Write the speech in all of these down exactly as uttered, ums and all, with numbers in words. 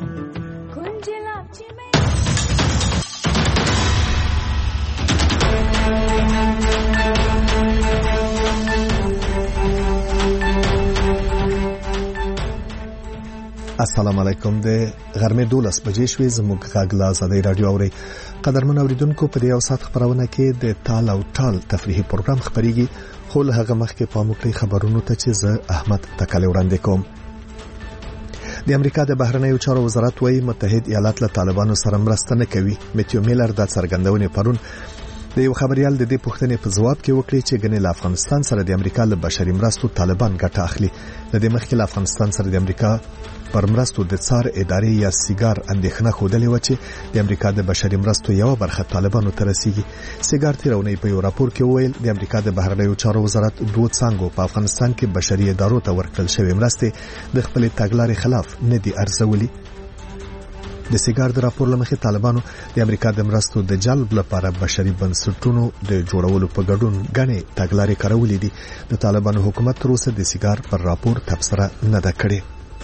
السلام علیکم. د غرمې دولس بجې شوې. زموږ غږ له آزادۍ رادیو اوري. قدرمن اوریدونکو، په دې یو ساعت خبرونه کې د تال او ټال تفریحي پروګرام خبريږي، خو له هغه مخکې په موږ خبرونو ته چې زه احمد تکلی وړاندې کوم. د امریکا د بهرنیو چارو وزارت وايي متحد ایالات له طالبانو سره مرسته نه کوي. میتیو میلر د څرګندونې پرون د یو خبريال د دې پوښتنې په جواب کې وکړي چې ګنې له افغانستان سره د امریکا له بشري مرستو طالبان ګټه اخلي. د دې مخکې له افغانستان سره د امریکا پر مرستو د څار ادارې یا سیګار اندېښنه خوده و چې د امریکا د بشري مرستو یو برخه طالبانو ته رسیږي. سیګار تیرونی په یو راپور کې ویل د امریکا د بهرنیو چارو وزارت دوه څنګه په افغانستان کې بشري ادارو ته ورکړل شوی مرستې د خپل تګلارې خلاف نه دي ارزولي. د سیګار د راپور لمخې طالبانو د امریکا د مرستو د جلب لپاره بشري بنسټونو د جوړولو په ګډون غني تګلارې کارولې دي. د طالبانو حکومت تر اوسه د سیګار پر راپور تبصره نه ده کړې.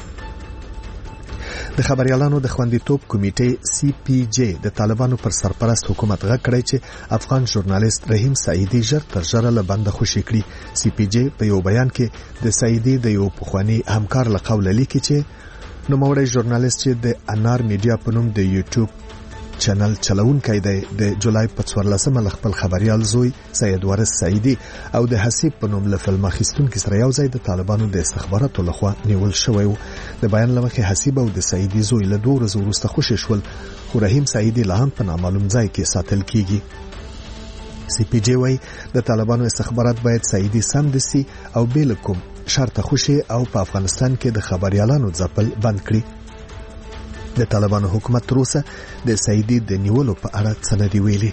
د خبريالانو د خوندیتوب کمیټې سی پی جی د طالبانو پر سرپرست حکومت غږ کړی چې افغان ژورنالیست رحیم سعیدی ژر تر ژره له بنده خوشي کړي. سی پی جی په یو بیان کې د سعیدی د یو پخوانی همکار له قوله لیکي چې نوموړی ژورنالیست چې د انار میډیا په نوم د یوټیوب چینل چلونکی دی د جولای په څوارلسمه ل خپل خبريال زوی سید وارث سعیدی او د حسیب په نوم له فلم اخیستونکو سره یو ځای د طالبانو د استخباراتو لخوا نیول شوی و. د بیان لمخې حسیب او د سعیدی زوی له دوه ورځې وروسته خوشي شول، خو رحیم سعیدی لا هم په نامعلوم ځای کې ساتل کیږي. سی پی جی وايي د طالبانو استخبارات باید سعیدی سم دسي او بل کوم شرط خوشي او په افغانستان کې د خبريالانو ځپل بند کړي. د طالبانو حکومت تر اوسه د سعیدی د نیولو په اړه څه نه دی ویلي.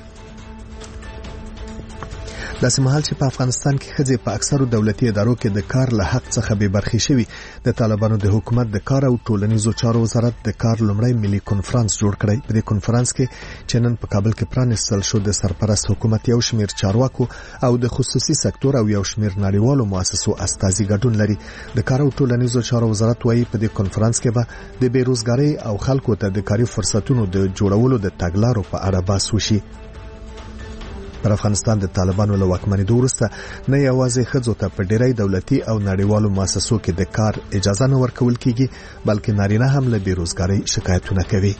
داسې مهال چې په افغانستان کې ښځې په اکثرو دولتي ادارو کې د کار له حق څخه بې برخې شوي، د طالبانو د حکومت د کار او ټولنیزو چارو وزارت د کار لومړی ملي کنفرانس جوړ کړی. په دې کنفرانس کې چې نن په کابل کې پرانیستل شو، د سرپرست حکومت یو شمیر چارواکو او د خصوصي سکتور او یو شمیر نړیوالو مؤسسو استازي ګډون لري. د کار او ټولنیزو چارو وزارت وايي په دې کنفرانس کې به د بیروزګاری او خلکو ته د کاري فرصتونو د جوړولو د تګلارو په اړه بحث وشي. پر افغانستان د طالبانو له واکمنۍ وروسته نه یوازې ښځو ته په ډیری دولتي او نړیوالو مؤسسو کې د کار اجازه نه ورکول کیږي، بلکې نارینه هم له بیروزګاری شکایتونه کوي.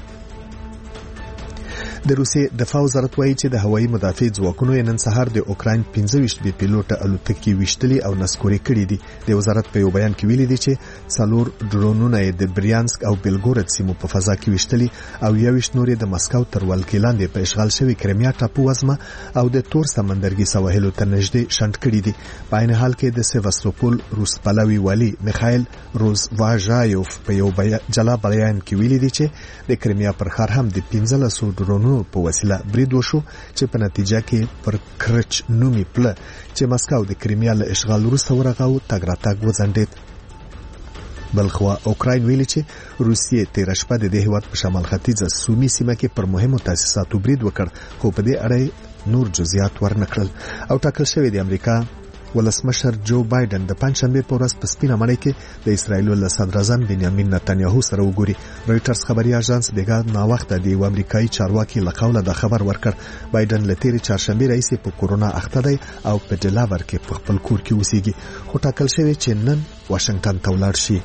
د روسیې دفاع وزارت وایي چې د هوایي مدافع ځواکونو نن سهار د اوکراین پنځه ویشت بي پیلوټه الوتکې وشتلي او نسکوري کړي دي. د وزارت په یو بیان کې ویلي دي چې څلور ډرونونه د بریانسک او بیلګورد سیمو په فضا کې وشتلي او یویشت نور د مسکو تر ولکې لاندې په اشغال شوی کرمیا ټاپو وزمه او د تور سمندرګي سواحلو ته نږدې شنډ کړي دي. په عین حال کې د سیواستوپول روس پلوي والی میخایل روزواژایوف په یو جلا بیان کې ویلي دي چې د کرمیا پر ښار هم د پنځلسو ډرونونو په وسیله برید وشو چې په نتیجه کې پر کرچ نومي پله چې مسکو د کرمیا له اشغال وروسته ورغاو تګ راتګ وځنډید. بلخوا اوکراین ویلي چې روسیې تیر شپه د دې هیواد په شمال ختیځه سومي سیمه کې پر مهمو تاسیساتو برید وکړ، خو په دې اړه نور جزئیات ورنکړل. او ټاکل شوی د امریکا ولسمشر جو بایدن د پنځشنبه په ورځ په سپینه مړی کې د اسرایل له صدر اعظم بنیامین نتنیاهو سره وګوري. رويټرز خبري اژانس بیګا نا وخت د یو امریکایي چارواکي له قوله د خبر ورکړ بایدن له تیرې چهارشنبه راځي په کورونا اخته دی او په ډلاور کې په خپل کور کې اوسېږي، خو ټاکل شوی چې نن واشنگټن ته ولاړ شي.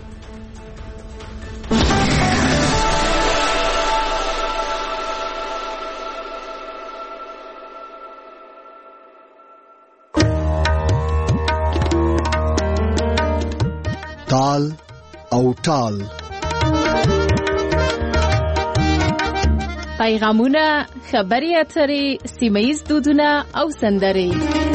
تال او ټال پیغامونه، خبري اترې، سیمه‌ییز دودونه او سندرې.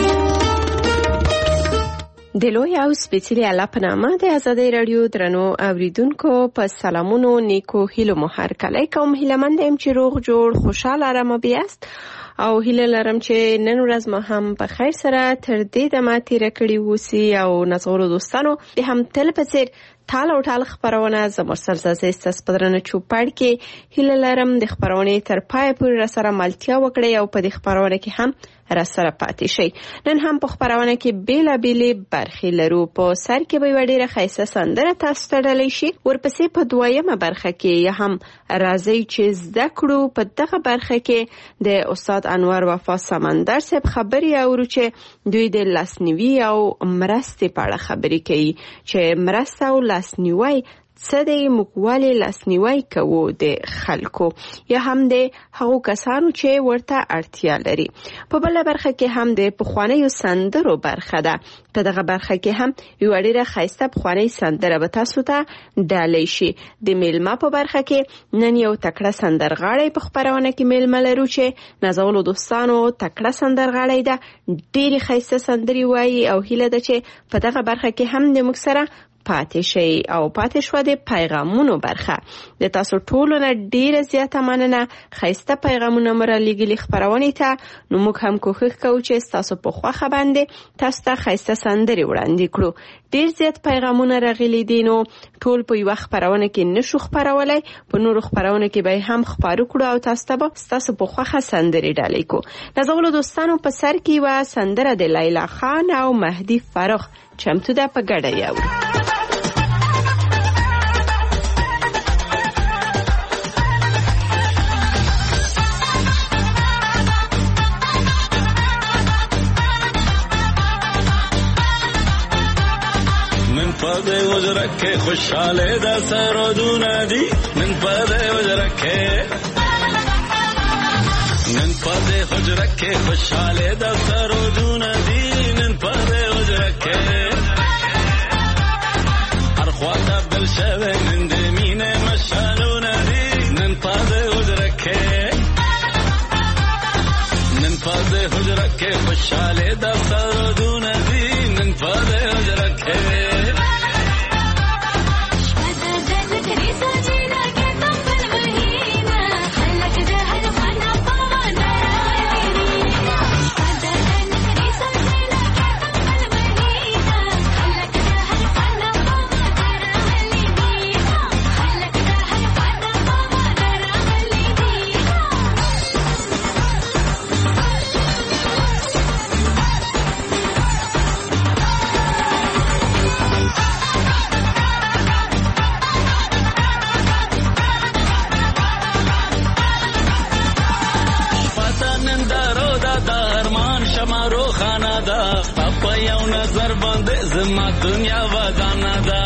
د لوی او سپېڅلي الله په نامه د آزادۍ رادیو درنو اوریدونکو په سلامونو، نیکو هیلو مو هرکلی کوم. هیلهمند یم چې روغ جوړ خوشحال آرامه بیاست او هیله لرم چې نن ورځ ما هم په خیر سره تر دې دمه تیره کړې ووسي او نازولو دوستانو د هم تل په څیر تال او ټال خبرونه زموږ سرزازه ستاسو په درنه چوپړ کې هیله لرم د خبرونې تر پای پورې را سره ملتیا وکړئ او په دې خبرونه کې هم راسره پاتې شئ. نن هم په خپرونه کې بیلابېلې برخې لرو. په سر کې به یوه ډېره ښایسته سندره تاسو ته ډالۍ شي. ورپسې په دویمه برخه کې یا هم راځئ چې زده کړو. په دغه برخه کې د استاد انور وفا سمندر صاحب خبرې اورو چې دوی د لاسنیوي او مرستې په اړه خبرې کوي چې مرسته او لاسنیوی څه دی، موږ ولې لاسنیوی کوو د خلکو یا هم د هغو کسانو چې ورته اړتیا لري. په بله برخه کې هم د پخوانیو سندرو برخه ده. په دغه برخه کې هم یوه ډېره ښایسته پخوانۍ سندره به تاسو ته ډالۍ شي. د میلمه په برخه کې نن یو تکړه سندرغاړی په خپرونه کې میلمه لرو چې نازولو دوستانو تکړه سندرغاړی ده، ډېرې ښایسته سندرې وایي او هیله ده چې په دغه برخه کې هم د موږ سره پاتې شي. او پاتې شوه د پیغامونو برخه. د تاسو ټولو نه ډیره زیاته مننه، ښایسته پیغامونه مو رالیږلي خپرونې ته. نو موږ هم کوښښ کوو چې تاسو په خوښه باندې تاسو ته ښایسته سندرې وړاندې کړو. ډیر زیات پیغامونه راغلي دي، نو ټول په یوه خپرونه کې نشو خپرولی. په نورو خپرونه کې به هم خپاره کړو او تاسو ته به تاسو په خوښه سندرې ډالۍ کو. نازولو دوستانو په سر کې یوه سندره د لیلا خان او مهدي فراخ چمتو ده، په ګډه یاورو. پدې وجره کې خوشاله ده سرودونه دي، نن پدې وجره کې نن پدې وجره کې خوشاله ده سرودونه دي، نن پدې وجره کې هر خواته بل شوه نن دې مینه مشالونه دي، نن پدې وجره کې نن پدې وجره کې خوشاله ده سرودونه دي، نن پدې وجره کې زما دنیا ودانه ده،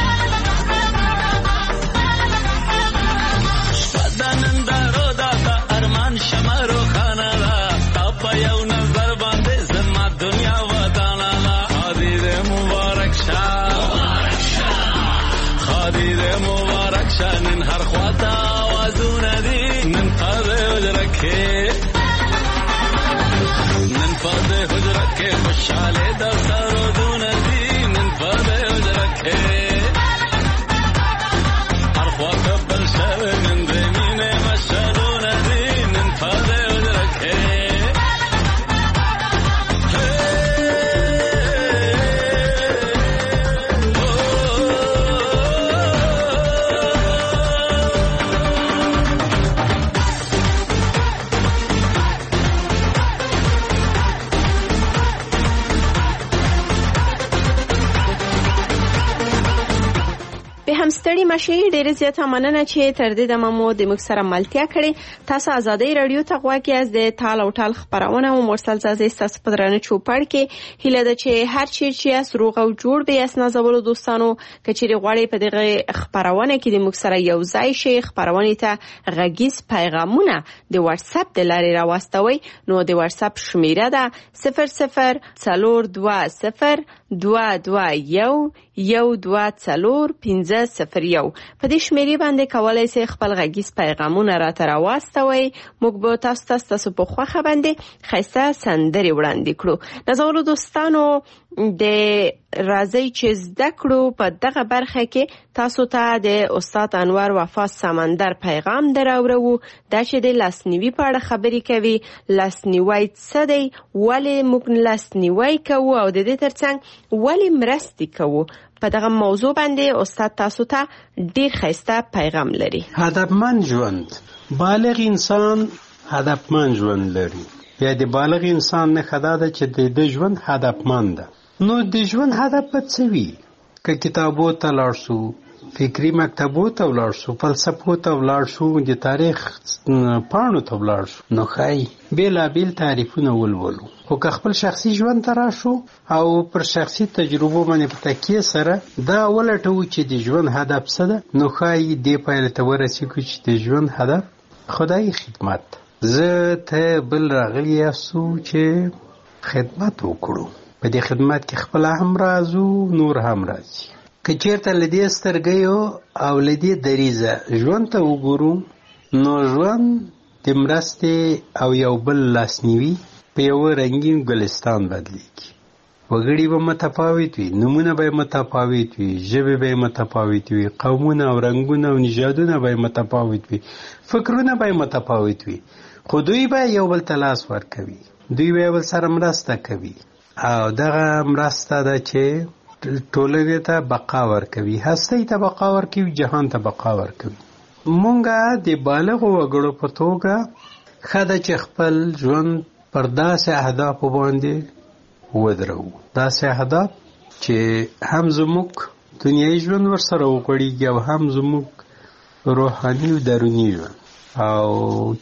شپدانن دارو دا دا ارمان شما روخانه ده، تا په یو نظر باندې زما دنیا ودانه ده. خادي دې مبارک شه، خادي دې مبارک شه، نن هر خواته آوازونه دي، نن په دې حجره کې نن په دې حجره کې خوشحاله ده سرودونه دي، هر خواته بل شوه نن دې مینه مشالونه دي، نن په دې حجره کې ستړي مشي. ډېر زیاته مننه چې تر دې دمه مو د موږ سره ملتیا کړې. تاسو ازادۍ رادیو ته غوږ یاست. د تال او ټال خپرونه مو مرسل زازي ستاسو په درانه چوپړ کې. هیله ده چې هر چیرې چې یاست روغ او جوړ به یاست. نازولو دوستانو که چیرې غواړئ په دغه خپرونه کې د موږ سره یو ځای شئ، خپرونې ته غږیز پیغامونه د واتساپ د لارې راواستوئ، نو د واتساپ شمیره ده صفر صفر څلور دوه صفر دوه دوه یو یو دوه څلور پنځه صفر یو. په دې شمیرې باندې کولای شئ خپل غږیز پیغامونه راته راواستوئ. موږ به تاسو ته تاسو په خوښه باندې ښایسته سندرې وړاندې کړو. نازولو دوستانو د راځئ چې زده کړو په دغه برخه کې تاسو ته د استاد انور وفا سمندر پیغام دراوړو. دا چې د لاسنیوي په اړه خبرې کوي. لاسنیوی څه دی، ولې موږ لاسنیوی کوو او د دې ترڅنګ ولې مرستې کوو. په دغه موضوع باندې استاد تاسو ته ډیر ښایسته پیغام لري. هدفمند ژوند، بالغ انسان هدفمند ژوند لري. یا د بالغ انسان نښه دا ده چې د د ژوند هدفمند ده. نو د ژوند هدف به څه وي؟ که کتابو ته لاړ شو، فکري مکتبو ته ولاړ شو، فلسفو ته ولاړ شو، د تاریخ پاڼو ته ولاړ شو، نو ښایي بېلابېل تعریفونه ولولو. خو که خپل شخصي ژوند ته راشو او پر شخصي تجربو باندې په تکیه سره دا ولټوو چې د ژوند هدف څه ده، نو ښایي دې پایلې ته ورسېږو چې د ژوند هدف خدایي خدمت. زه ته بل راغلي یاستو چې خدمت وکړو. په دې خدمت کې خپله هم راځو، نور هم راځي. که چېرته له دې سترګیو او له دې دریځه ژوند ته وګورو، نو ژوند د مرستې او یو بل لاسنیوي په یوه رنګین ګلستان بدلیږي. وګړي به متفاوت وي، نومونه به متفاوت وي، ژبې به متفاوت وي، قومونه او رنګونه او نژادونه به متفاوت وي، فکرونه به متفاوت وي، خو دوی به یو بل ته لاس ورکوي، دوی به یو بل سره مرسته کوي او دغه مرسته ده چې ټولنې ته بقا ورکوي، هستۍ ته بقا ورکوي، جهان ته بقا ورکوي. مونږه د بالغو وګړو په توګه ښه ده چې خپل ژوند پر داسې اهدافو باندې ودرو، داسې اهداف چې هم زموږ دنیایي ژوند ورسره وغوړېږي او هم زموږ روحاني او دروني ژوند، او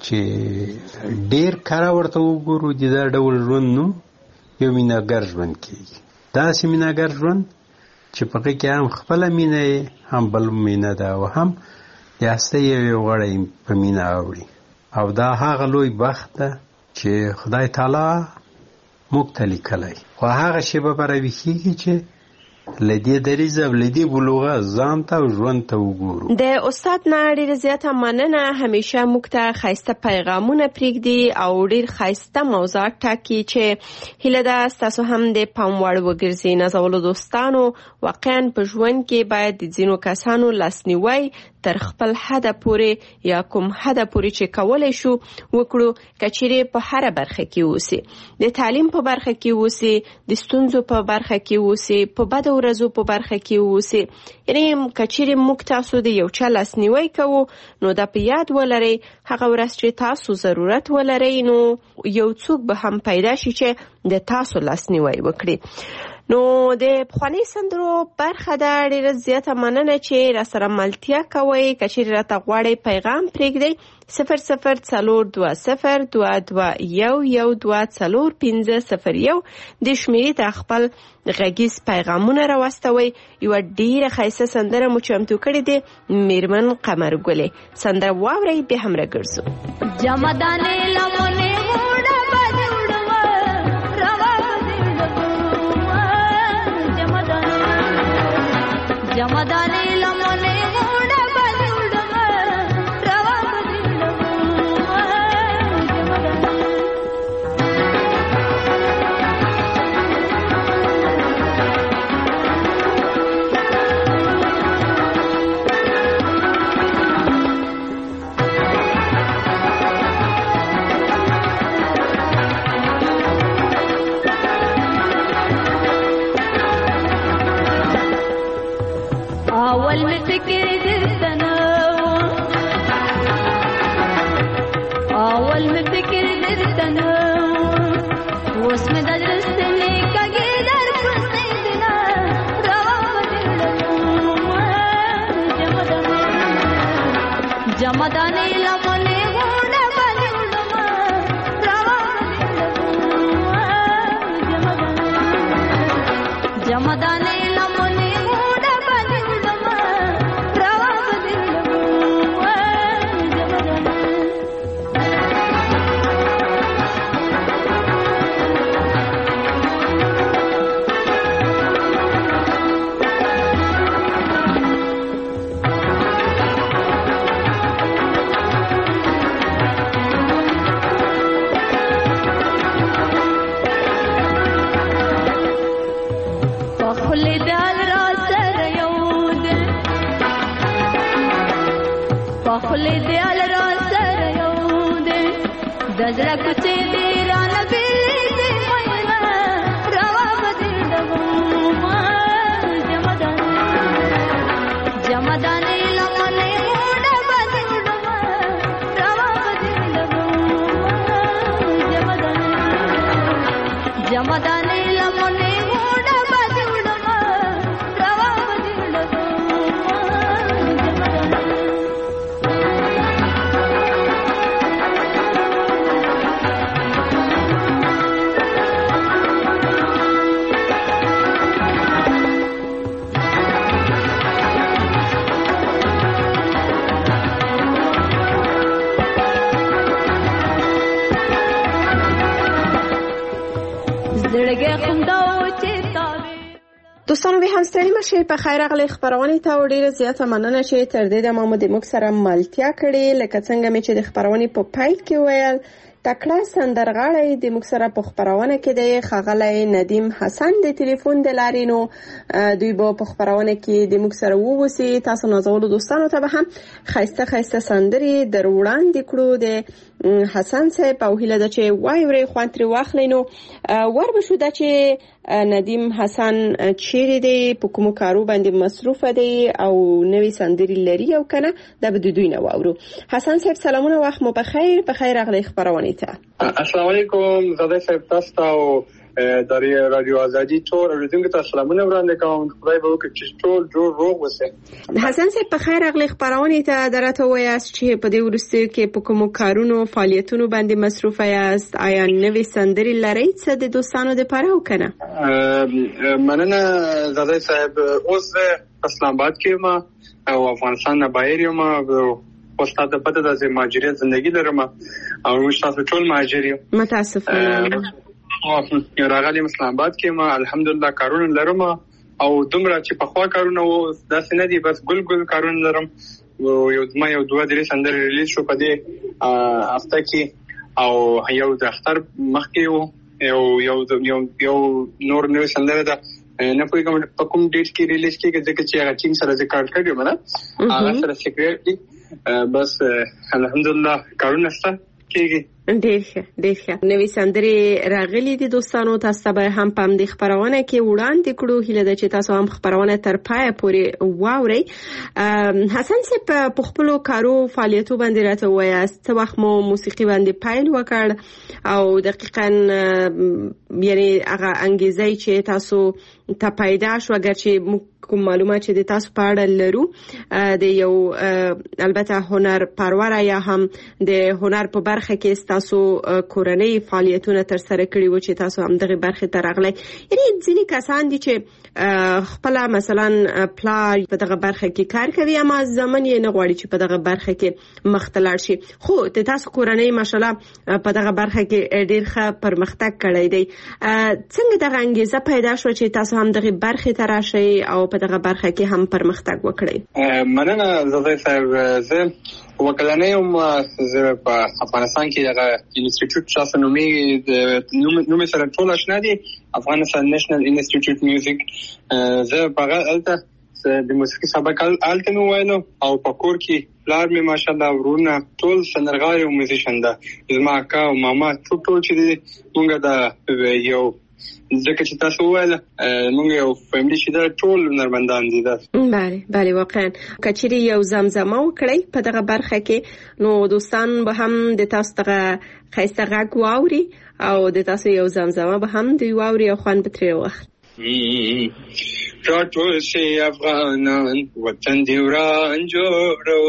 چې ډېر کره ورته وګورو د دا ډول ژوند نوم یو مینهګر ژوند کېږي. داسې مینهګر ژوند چې په هغې کې هم خپله مینه یې، هم بل مینه ده، او هم د هستۍ یو غړی په مینه اوړي. او دا هغه لوی بخت ده چې خدای تعالی موږ ته لیکلی. خو هغه شیبه به راویښېږي چې له دې دریځه او له دې بلوغه ځان ته او ژوند ته وګورو. د استاد نه ډېره زیاته مننه. همیشه موږ ته ښایسته پیغامونه پرېږدي او ډېر ښایسته موضوعات ټاکي چې هیله ده ستاسو هم د پام وړ وګرځي. نازولو دوستانو، واقعا په ژوند کې باید د ځینو کسانو لاسنیوی تر خپل حده پورې یا کوم حده پورې چې کولی شو وکړو، که چیرې په هره برخه کې اوسي، د تعلیم په برخه کې اوسي، د ستونزو په برخه کې اوسي، په بدو ورځو په برخه کې اوسي. یعنی که چیرې موږ تاسو د یو چا لاسنیوی کوو، نو دا په یاد ولرئ هغه ورځ چې تاسو ضرورت ولرئ، نو یو څوک به هم پیدا شي چې د تاسو لاسنیوی وکړي. نو د پخواني سندرو برخه ده. ډېره زیاته مننه چې را سره ملتیا کوئ. که چیرې راته غواړئ پیغام پرېږدئ، صفر صفر څلور دوه صفر دوه دوه یو یو دوه څلور پنځه صفر یو د شمېرې ته خپل غږیز پیغامونه راواستوئ. یوه ډېره ښایسته سندره مو چمتو کړې ده، میرمن قمر ګلې. سندره واورئ، بیا هم راګرځو. جمدانې لمنې وړه بد وړوه روا جمدانې لمنې وړه بد وړوه روا اول می فکر درتنو اول می فکر درتنو اوس می د درستنې کږې در پسې دینا روا بدلو جمدانې لمنې وړه بدلو روا بدلو جمدانې خپل دیال را سره یو دې د زړه کوڅې دې رانه بیلې دې مینا روا بدلو جمدانې جمدانې لمنې وړه بدلو روا بدلو جمدانې دوستانو به هم ستړي مشه په خیر اغلی خبرونه ته ډیره زیاته مننه چې تر دې د محمد مک سره ملتیا کړي. لکه څنګه مې چې د خبرونه په پای کې ویل تکړه سندرغاړی د موږ سره په خبرونه کې دی ښاغلی ندیم حسن د ټلیفون د لارې نو دوی به په خبرونه کې د موږ سره ووسی. تاسو نازولو دوستانو ته به هم خایسته خایسته سندرې در وړاندې کړو د حسن صاحب او هیله ده چې وای ورې خوند ترې واخلئ. نو ور به شو ده چې ندیم حسن چیرې دی، په کومو کارو باندې مصروفه دی او نوې سندرې لري او کنه دا به د دوی نه واورو. حسن صاحب سلامونه، وخت مو بخیر. په خیر اغلی خبرونه ته. السلام علیکم زاده صاحب، تاسو ته د رادیو آزادي ټول اوریدونکو ته سلامونه وړاندې کوم. خدای به وکړي چې ټول جوړ روغ اوسئ. حسن صاحب په خیر اغلی خبرونه ته درته وایاست چې په دې وروستیو کې په کومو کارونو فعالیتونو باندې مصروفه یاست؟ آیا نوې سندرې لرئ څه د دوستانو لپاره او کنه؟ مننه زاده صاحب، اوس اسلام آباد کې ما او افغانستان نه بهر یم. استاد پته د مهاجرت زندگی لرم او موږ تاسو ټول مهاجر یو. متاسفانه او راغلم اسلام آباد کې ما الحمدلله کارونه لرم او دومره چې په خوا کارونه وو داسې نه دي، بس ګل ګل کارونه لرم. یو ما یو دوه درې سندرې ریلیز شو په دې هفته کې او یو د اختر مخکې وو یو یو یو یو نور نوې سندره ده نه پوهیږم په کوم ډیټ کې ریلیز کېږي ځکه چې هغه ټیم سره ذکر کړی و نه هغه سره سیکریټ دی. بس الحمدلله کارونه شته کېږي. ډیر ښه ډیر ښه. نوې سندرې راغلي دي دوستانو، تاسو به هم په دې خبرونه کې وړاندې کړو. هیله ده چې تاسو هم خبرونه تر پای پورې واورئ. حسن صاحب په خپل کارو فعالیتو باندې راته وایاست څه وخت مو موسیقي باندې پیل وکړ او دقیقاً یعنی هغه انګیزه چې تاسو ته پیدا شو، اگر چې کوم معلومات چې د تاسو په اړه لرو د یو البته هنر پرور یا هم د هنر په برخه کې تاسو کورنۍ فعالیتونه تر سره کړي و چې تاسو هم دغه برخه ته راغلی. یعنی ځینې کسان دي چې خپل مثلا پلار په دغه برخه کې کار کوي اما ځمن یې نه غواړي چې په دغه برخه کې مخ ته لاړ شي، خو د تاسو کورنۍ ماشاءالله په دغه برخه کې ډیر ښه پرمختګ کړی دی. څنګه دغه انګیزه پیدا شو چې تاسو هم دغه برخه ته راشئ او په دغه برخه کې هم پرمختګ وکړئ؟ مننه زاده صاحب. زه وکلانه یم په افغانستان کې دغه انسټیټیوټ شاسه نومي د نوم سره ټول آشنا دي، افغانستان نېشنل انسټیټیوټ میوزیک. زه په الته د موسیقي سبق الته مې وایلو او په کور کې پلار مې ماشاءالله ورونه ټول سندرغاړي او میوزیشن ده. زما اکا او ماما ټول ټول چې دي مونږ د یو ځکه چې تاسو وایله مونږ یو فیملی چې دا ټول هنرمندان دي. دا بله بله واقعا کچېرې یو زمزمه وکړئ په دغه برخه کې نو دوستان به هم د تاسو دغه ښایسته غږ واوري او د تاسو یو زمزمه به هم دوی واوري او خوند به ترې واخلي. راټول شي افغانان وطن دی وران جوړو،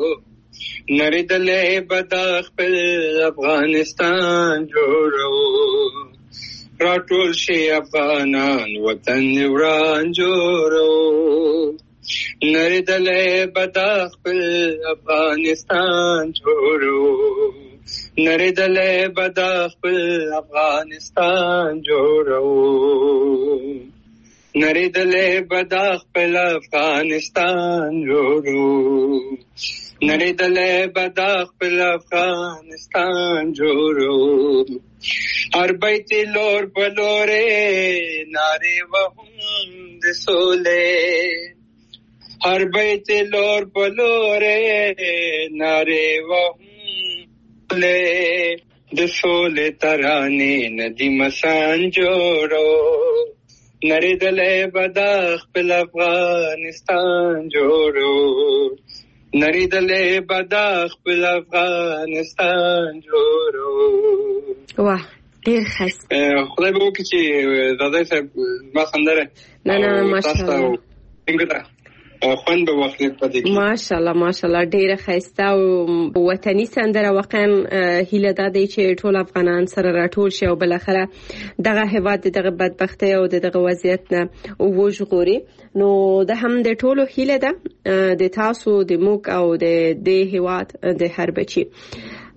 نړېدلې به د خپل افغانستان جوړو. راټول شي افغانان وطن دی وران جوړو، نړېدلې به د خپل افغانستان جوړو. نړېدلې به د خپل افغانستان جوړو، نړېدلې به د خپل افغانستان جوړو. نړېدلې به د خپل افغانستان جوړو. هر بیت لور بلورې نارې وهم د سولې، هر بیت لور بلورې نارې وهم د سولې ترانې ندی مسان جوړو. نړېدلې به د خپل افغانستان جوړو، نړېدلې به د خپل افغانستان جوړو. واه ډېر ښه. خدای به وکړي چې زاده صاحب ما سندره نه نه ماشاءالله څنګه خوند به واخلي په دې کې. ماشاءالله ماشاءالله ډېره ښایسته او وطني سندره. واقعا هیله دا دی چې ټول افغانان سره راټول شي او بالاخره دغه هیواد دغه بدبختۍ او دغه وضعیت نه وژغوري. نو د هم د ټولو هیله ده د تاسو د موږ او د د هیواد د هر بچي.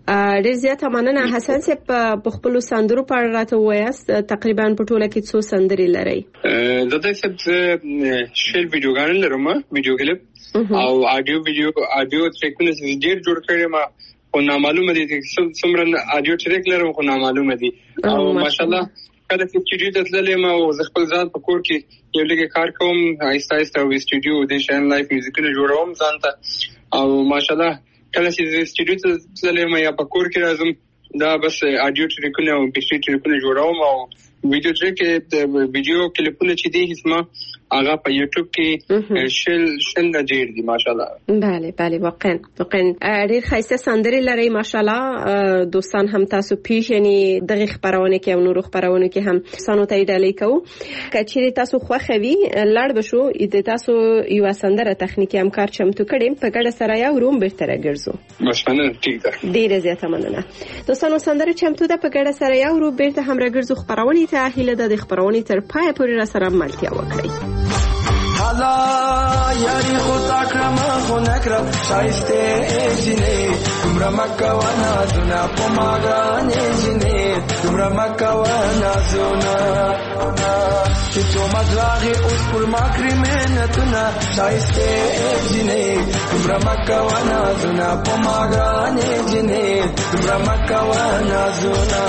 ډېر زیاته مننه حسن صاحب. په خپل سندرو په اړه راته وایاست تقریبا په ټوله کې څو سندرې لري؟ د دې سب شیر ویډیوګان لرم ویډیو کلیپ او اډیو ویډیو اډیو ټریکونه ډېر جوړ کړی ما او نامعلومه دي څومره اډیو ټریک لرم خو نامعلومه دي او ماشاءالله کله چې سټوډیو ته تللم او خپل ځان په کور کې یو لږه کار کوم آیسته آیسته او سټوډیو د شین لایف میوزیکونه جوړوم ځان ته او ماشاءالله کله چې سټوډیو ته تللم یا په کور کې راځم دا بس اډیو ټریکونه او پی سی ټریکونه جوړوم او ویډیو ټریک د ویډیو کلیپونه چې دي اسمه هغه په یوټیوب کې شل شل ډیر دي ماشاءالله. بله بله واقعا واقعا ډیر ښایسته سندرې لري ماشاءالله. دوستان هم تاسو پیژنې دغه خبرونه کې او نور خبرونه کې هم سانو ته ډالۍ کوو. کچېرې تاسو خوښوي لړ بشو د تاسو یو سندره تخنیکی همکار چمتو کړي په ګډه سره یو روم به تر ګرځو. ماشاءالله ټیک ده. ډیر زیاته مننه. دوستانو سندره چمتو ده په ګډه سره یو روم به هم راګرځو. خبرونه ته هیله ده د خبرونه تر پای پورې را سره ملتیا وکړي. حالا یاری خود اکرم خو نکرم شایسته جنه دمرا مکوانا زونا پماغانه جنه دمرا مکوانا زونا که تو مزلاغی اوز پر مکری منتونا شایسته جنه دمرا مکوانا زونا پماغانه جنه دمرا مکوانا زونا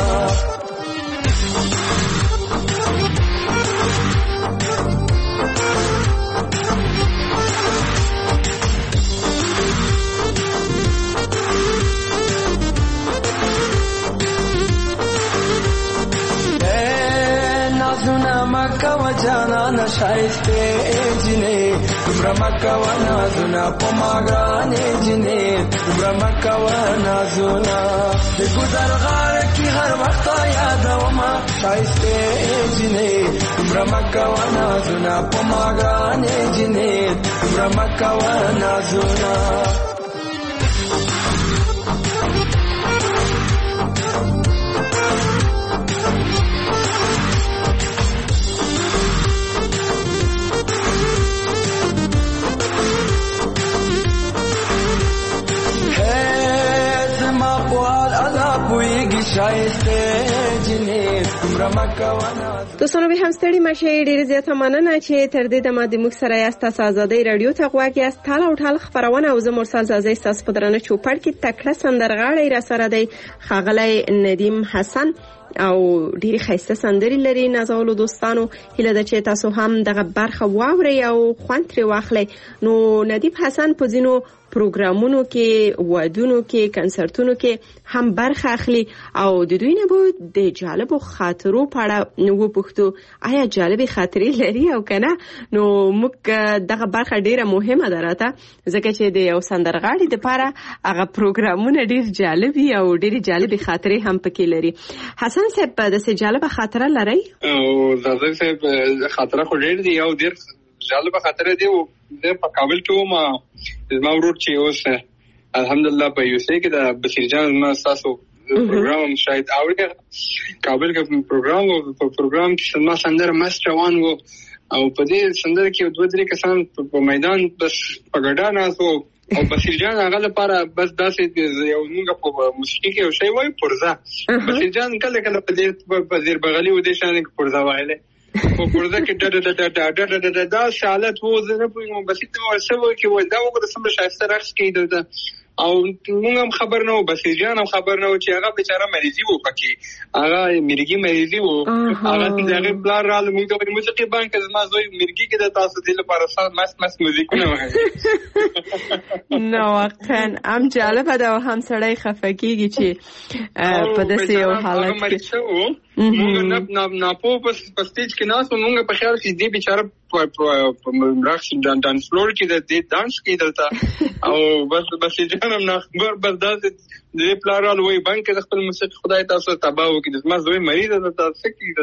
مکا وجانا نشایسته جنه دمرا مکا و نازونا پماغانه جنه دمرا مکا و نازونا بگذر غار کی هر وقت یادوما شایسته جنه دمرا مکا و نازونا پماغانه جنه دمرا مکا و نازونا دوستانو به هم ستړي مشه. ډیر زیاته مننه چې تر دې دمه د موږ سره یاست. تاسو آزادۍ رادیو ته غواړئ یاست. ټال او ټال خبرونه او زه مرسل زازۍ تاسو په درنه چوپړ کې تکړه سندرغاړی را سره دی ښاغلی ندیم حسن او ډیر ښایسته سندري لري. نازولو دوستانو هیله ده چې تاسو هم دغه برخه واورئ او خوند ترې واخلئ. نو ندیم حسن په ځینو پروګرامونو کې وادونو کې کنسرتونو کې هم برخه اخلي او د دوی نه به د جالبو خاطرو په اړه نو پوښتو آیا جالبې خاطرې لري او کنه. نو موږ دغه برخه ډیره مهمه ده راته ځکه چې د یو سندرغاړي لپاره هغه پروګرامونه ډیر جالب او ډیر جالبې خاطرې هم پکې لري. حسن صاحب د څه جالبه خاطره لري؟ او زازۍ صاحب خاطره خو ډیر دی او ډیر جالبه خاطره دی. او د په کابل کې ما زما ورور چې اوس الحمدلله په یو سی کې د بصیر جان زما تاسو پروګرام شاید اوري کابل کې پروګرام او په پروګرام کې ما سندره مست روان وو او په دې سندره کې دوه درې کسان په میدان بس په ګډا ناسو او بصیر جان هغه لپاره بس داسې یو موږ په موسیقي کې یو شی وای پرزا بصیر جان کله کله په دې په زیر بغلی و دې شان کې پرزا وایله په پرزا کې ډډ ډډ ډډ ډډ ډډ دا حالت وو زه په بصیر ته ورسوي کې وای دا وګوره سم شایسته رقص کېده او موږ هم خبر نه و بصیر جان هم خبر نه و چې هغه بیچاره مریضي وو پکې هغه مرګي مریضي وو هغه دغه بلار رال موږ د موسیقي بانک زما زوی مرګي کې د تاسو د لپاره مست مست موزیکونه وایي نو واقعا هم جالب ده او هم سړی خفګيږي چې په داسې یو حالت کې موږ نه نه نه په پستیج کې ناس موږ په خیال کې دې بیچاره په راخ ډانس فلور کې د دې ډانس کې دلته او بس بس جانم نه خبر بس داسې دې پلارال وای بانک د خپل موسیقي خدای تاسو تباہ وکړي د ما زوی مریض ده تاسو کې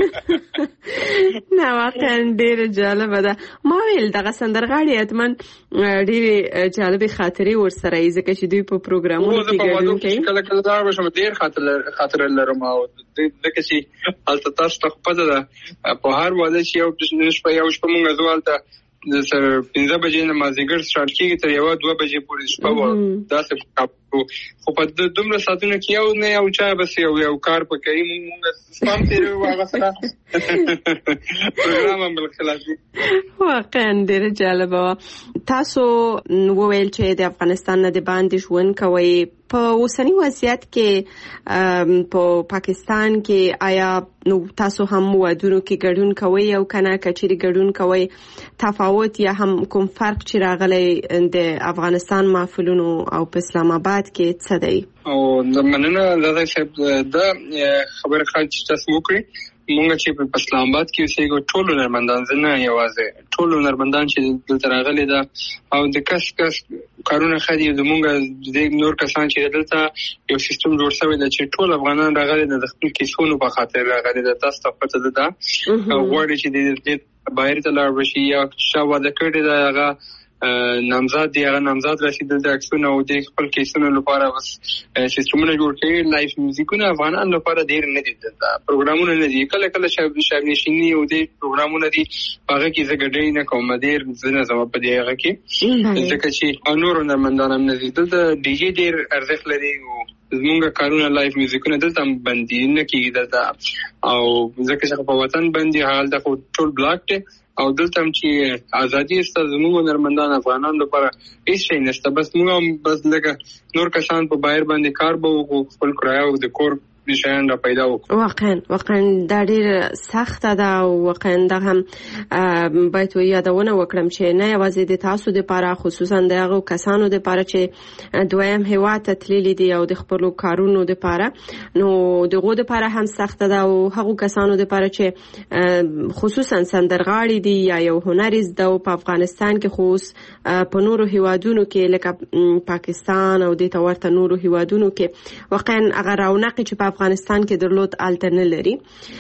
دلته نه واقعا ډیر جالب ده. ما ویل دغه سندرغاړي اتمن ډیر جالب خاطرې ورسره یې ځکه چې دوی په پروګرامونو کې ګډون کوي. کله کله دا به شم ډیر خاطر خاطر لرم او دغه چې البته تاسو ته پته ده په هر واده چې یو شپه یو شپه مونږ زوالته د سر پنځه بجې نه مازیګر سٹارټ کیږي تر یو دوه بجې پورې شپه و داسې کو خو په دومره ساتونه کې یو نه یو چا بس یو یو کار پکې موږ سپام تیرو هغه سره پروګرام هم بل خلاص دي. واقعا ډېر جالب و. تاسو وویل چې د افغانستان نه د باندې ژوند کوي. په اوسنی وضعیت کې په پاکستان کې آیا نو تاسو هم ودونو کې ګډون کوي او کنه کچېری ګډون کوي؟ تفاوت یا هم کوم فرق چې راغلی د افغانستان محفلونو او په اسلام آباد کې څه دی؟ او د مننه زړه صاحب د خبره خاص تاسو وکړي. مونږ چې په اسلام آباد کې اوسېږو ټول هنرمندان نه یوازې ټول هنرمندان چې دلته راغلي ده او د کس کس کارونه خدي زمونږ د نور کسان چې دلته یو سیستم جوړ شوی دی چې ټول افغانان راغلي د خپل کیسونو په خاطر راغلي ده. تاسو ته پته ده غواړي چې د بهر ته لاړ شي یا شاو د کړي دا هغه نامزاد دی هغه نامزاد رسیدل د اکسونو او د خپل کیسونو لپاره بس سیستمونه جوړ کړي. لایف میوزیکونه افغانان لپاره ډیر نه دي، دا پروګرامونه نه دي. کله کله شاب شاب نشینی او د پروګرامونه دي هغه کې زګډې نه کوم ډیر زنه زما په دی هغه کې ځکه چې انور هنرمندان هم نه دي. دلته ډي جی ډیر ارزښت لري او زمونږ کارونه لایف میوزیکونه دلته باندې نه کیږي دلته او ځکه چې په وطن باندې حال د ټول بلاک ته او دلته هم چې ازادي است زموږ هنرمندان افغانان لپاره هیڅ شي نشته. بس موږ بس لکه نور کسان په بهر باندې کار به وکړو، خپل کرایه او د کور شیان را پیدا وکړو. واقعا واقعا دا ډېر سخت ده او واقعا دا هم باید یادونه وکړم چې نه یوازې د تاسو لپاره خصوصا دغه کسانو لپاره چې دویم هیواد ته تللي دي او د خپل کارونو لپاره نو دغه لپاره هم سخت ده او هغه کسانو لپاره چې خصوصا سندرغاړي دي یا یو هنري زده په افغانستان کې خو په نورو هیوادونو کې لکه پاکستان او د تورته نورو هیوادونو کې واقعا هغه رونق چې افغانستان کې درلود الټرنل لري.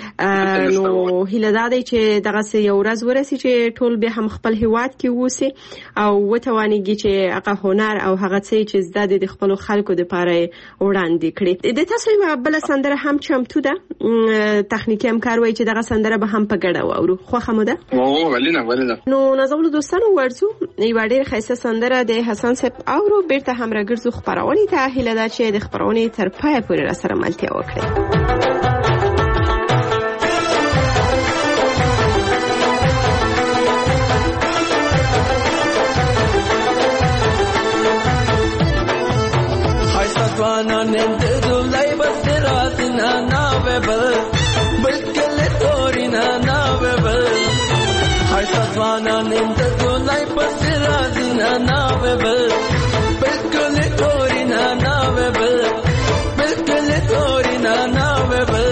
نو هیله ده چې دغه سه یو ورځ ورسي چې ټول به هم خپل هیواد کې ووسی او وتوانیږي چې هغه هنر او هغه څه چې زده د خپل خلکو لپاره وړاندې کړي. د تاسو یو بل سندره هم چمتو ده، تخنیکی همکار وایي چې دغه سندره به هم په ګډه واورو. خو خموده او ولینا ولینا نو نازول دوستانو ورزو یو ډېر ښایسته سندره د حسن صاحب اورو بیرته هم راګرځو خبرونه ته. هیله ده چې د خبرونه تر پای پورې را سره ملتیا وکړي. Haisatwana nende dulai basirasina navebal bilkele torina navebal Haisatwana nende dulai basirasina navebal bilkele torina navebal bilkele torina navebal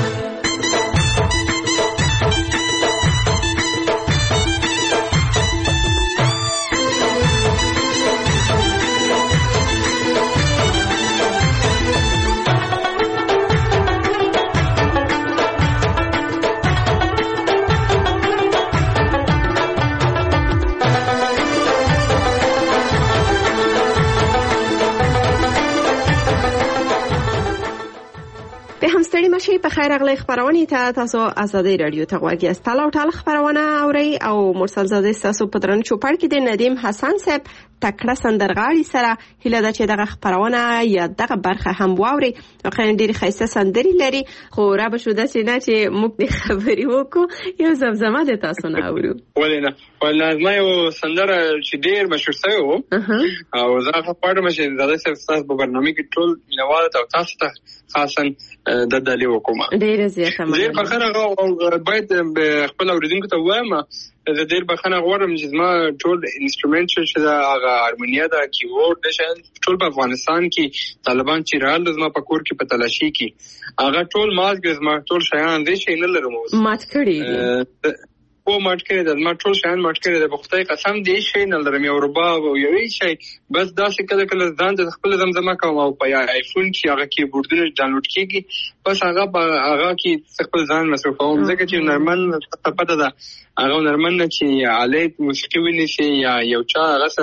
ستړي مشي په خیر اغلی خبرونه ته تاسو آزادۍ رادیو ته غواړئ است تاله ټال خبرونه اوري او مرسل زاده تاسو په درن چوپړ کې د ندیم حسن صاحب تکړه سندرغاړي سره هیله ده چې دغه خبرونه یا دغه برخه هم واوري. واقعا ډېر ښایسته سندري لري خو را به شو داسې نه چې موږ د خبرې وکړو یو زمزمه د تاسو نه اورو. ولې نه ولې ما یو سندره چې ډېر مشهور شوی و او زه غواړم چې زاده صاحب تاسو په برنامه کې ټول مینوال او تاسو ته خاصا د دلی وکوم. ډېر زیاته ډېر بخره باید خپل اوریدونکو ته وایم زه ډېر بخښنه غواړم چې زما ټول انسټرومنټ چې دا هغه هارمونیا ده کیبورډ ده شاید ټول په افغانستان کې طالبان چې رال زما په کور کې په تلاشي کې هغه ټول مازګ زما ټول شیان دي چې نه لرم مات کړی او مات کړی د ما ټول شیان مات کړی د بختای قسم دی شي نه لرم یو رباب او یو شي بس دا څه کله کله ځان د خپل زمزمه کوم او په آیفون کې هغه کیبورډونه ډاونلوډ کیږي بس هغه هغه کې خپل ځان مصرفوم ځکه چې نرمن پته ده هغه نرمن چې آلات موسیقي ونیسي یا یو چا هغه سره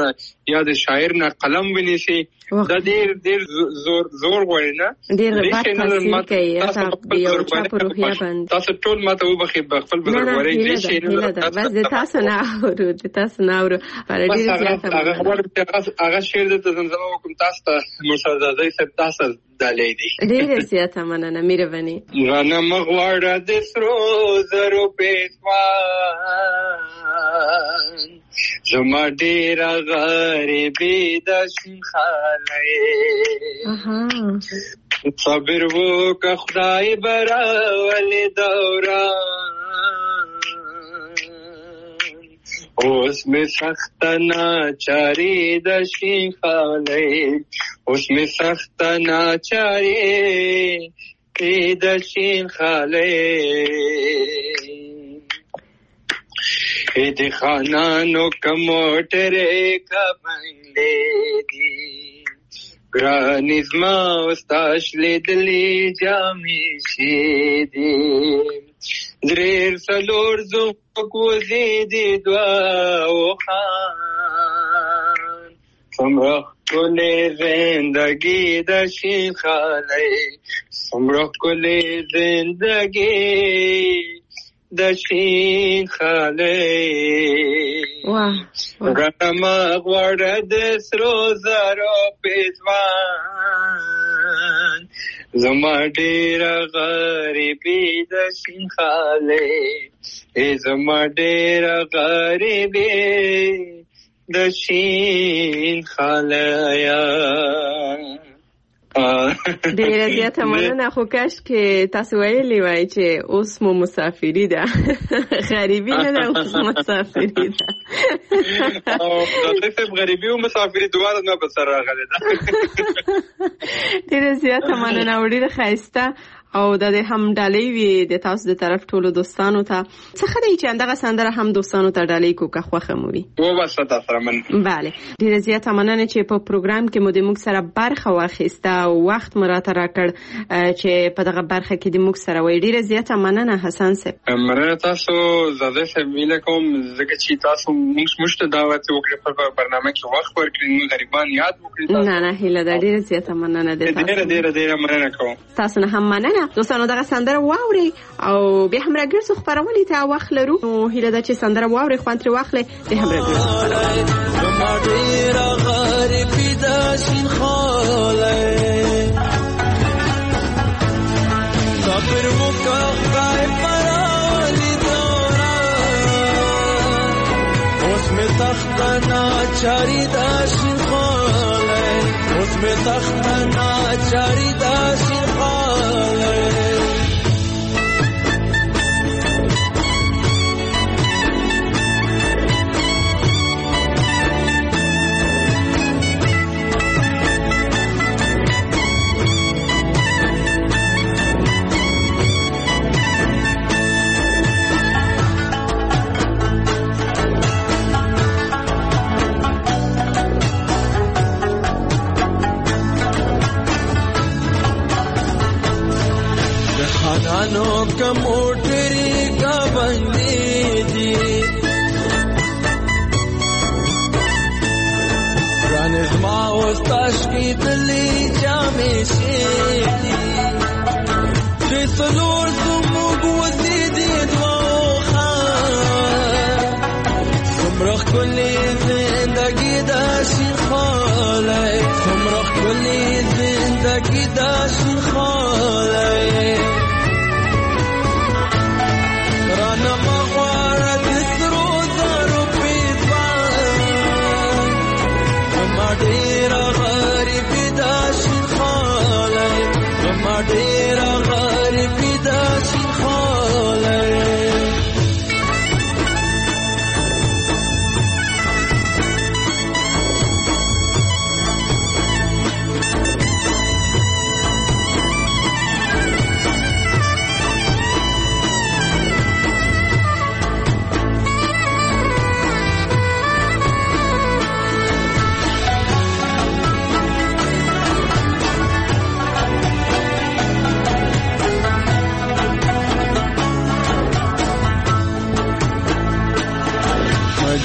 یا د شاعر نه قلم ونیسي دا ډیر ډیر زور زور غواړي نه ډیر غټ تاثیر کوي تاسو یو چا په روحیه باندې تاسو ټول ماته وبخي خپل بزرګواري دي شي بس د تاسو نه اورو د تاسو نه اورو ډیر زیاته هغه شعر د زمزمه وکم تاسو ته مرشدزادی صاحب تاسو دالې دي ډیر زیاته مننه مهرباني غنه مغواړه د سرو زرو پیسوان زما ډیر غریبی د شنخاله صبر وکړه خدای براولې دوران اوس می سخت ناچاری د شنخاله اوس می سخت ناچاری د شنخاله د خانانو کموټره کبنده دي ګرانی زما واستاش لیدلې جامې شي دي دریر سلور زو کوزي دي دوا او خان څومره کولې زندګي د شنخاله څومره کولې زندګي د شنخاله واه غما غوړه د سرو زرو پیسوان زما ډیر غریبی د شنخاله ای زما ډیر غریبی د شنخاله ډیره زیاته مننه خو کاش کې تاسو ویلي وای چې اوس مو مسافری ده غریبی نه ده اوس مسافری ده او تاسو غریبی او مسافری دواړه نه بسر راغله ده ډیره زیاته مننه وړي خایسته او د هم ډالۍ وی د تاسو د طرف ټولو دوستانو ته څه خدای چې اندغه سندره هم دوستانو ته ډالۍ کو که خوخه موري و واسه تاسو من bale ډیره زیاته مننه چې په پروګرام کې مو د موږ سره برخه واخیسته او وخت مراته راکړ چې په دغه برخه کې د موږ سره وای ډیره زیاته مننه حسن صاحب مننه تاسو زاده صاحب ویلکم زکه چې تاسو موږ مشته دعوت وکړه په برنامه کې وخت ورکړئ غریبان یاد وکړئ نه نه هیله ده ډیره زیاته مننه ده ډیره ډیره ډیره مننه کوم تاسو نه هم مننه دوستانو دغه سندره واوري او بیا هم راګرځو خبرونه ته وخت لرو نو هیله ده چې سندره واوري خوان تر واخلې به هم راګرځو زما ډیر غریبی د شنخاله صبر وکړه خدای براولې دوران اوس می تخت ناچاری د شنخاله اوس می تخت ناچاری د شنخاله خانانو کا موټری کا باندې دي ګران زما واستاش کی دلی جامې شي دي چې څلور زموږ وزي دي دوا خان څومره کلی زندګي د شنخاله څومره کلی زندګي د شنخاله ډیر غریبی د شنخاله زما ډیر غریبی د شنخاله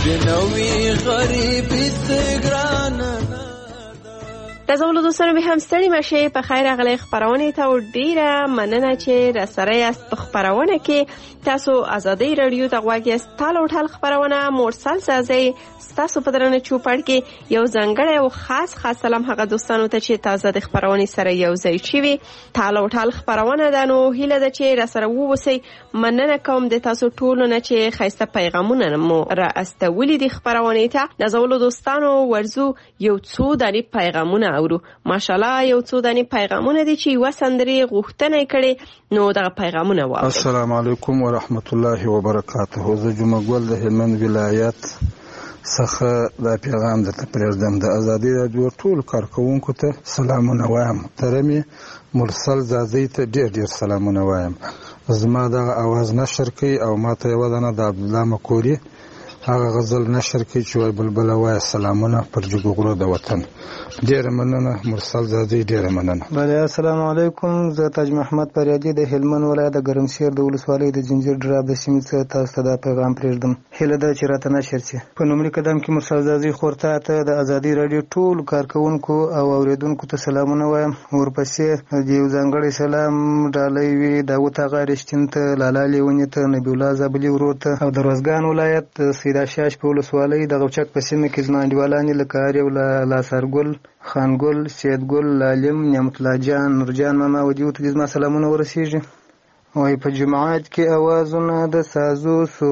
جنوي غريبي تګرانه د زموږ دوستانو به هم ستړي مشه په خیر غلې خبرونه ته ډیره مننه چې را سره یاست په خبرونه کې تاسو ازادي رادیو ته غواړئ است تاسو ټول خبرونه مرسل سازي تاسو په درنه چوپړ کې یو ځنګړی او خاص خاص سلام هغه دوستانو ته چې تازه د خبرونه سره یو ځای شي تاسو ټول خبرونه دانو هیله ده چې را سره ووسی مننه کوم د تاسو ټول نه چې خاصه پیغامونه مو را استولې د خبرونه ته د زموږ دوستانو ورزو یو څو دانی پیغامونه اورو ماشاءالله یو څو دانی پیغامونه دي چې وسندري غوښتنه کړي نو دا پیغامونه واورئ. السلام علیکم ورحمت الله وبرکاته. زه جمعه ګل د هلمند ولایت څخه دا پیغام درته پرېږدم. د ازادي رادیو ټول کارکوونکو ته سلامونه وایم. ترمي مرسل زازي ته ډېر ډېر سلامونه وایم. زما دغه اواز نشر کوي او ماته یوه دانه د عبدالله مکوري هغه غزل نشر کوي چې وایي بلبله وایه سلامونه پر جګو د وطن. ډېره مننه مرسل زازي، ډېره مننه. بله السلام علیکم. زه تاج محمد پریادي د هلمند ولایت د ګرمسیر د ولسوالۍ د جنجیر ډراب د سیمې څخه تاسو ته دا پیغام پرېږدم. هیله ده چې راته نشر شي. په لومړي قدم کې مرسل زازي خورتا ته د ازادي راډیو ټول کارکوونکو او اوریدونکو ته سلامونه وایم. ورپسې د یو ځانګړی سلام ډالۍ وي داوود اغا رښتین ته، لالا لیوني ته، نبی الله زابلي ورور ته او د روزګان ولایت د سیدا شاش په ولسوالۍ د غوچک په سیمه کې زما انډیوالانې لکه اریو لاسارګل، خانګل، سیدګل، لالم، نعمت الله جان، نورجان ماما ودیو ته زما سلامونه ورسیږي. وای په جماعت کې اوازونه د سازو سو،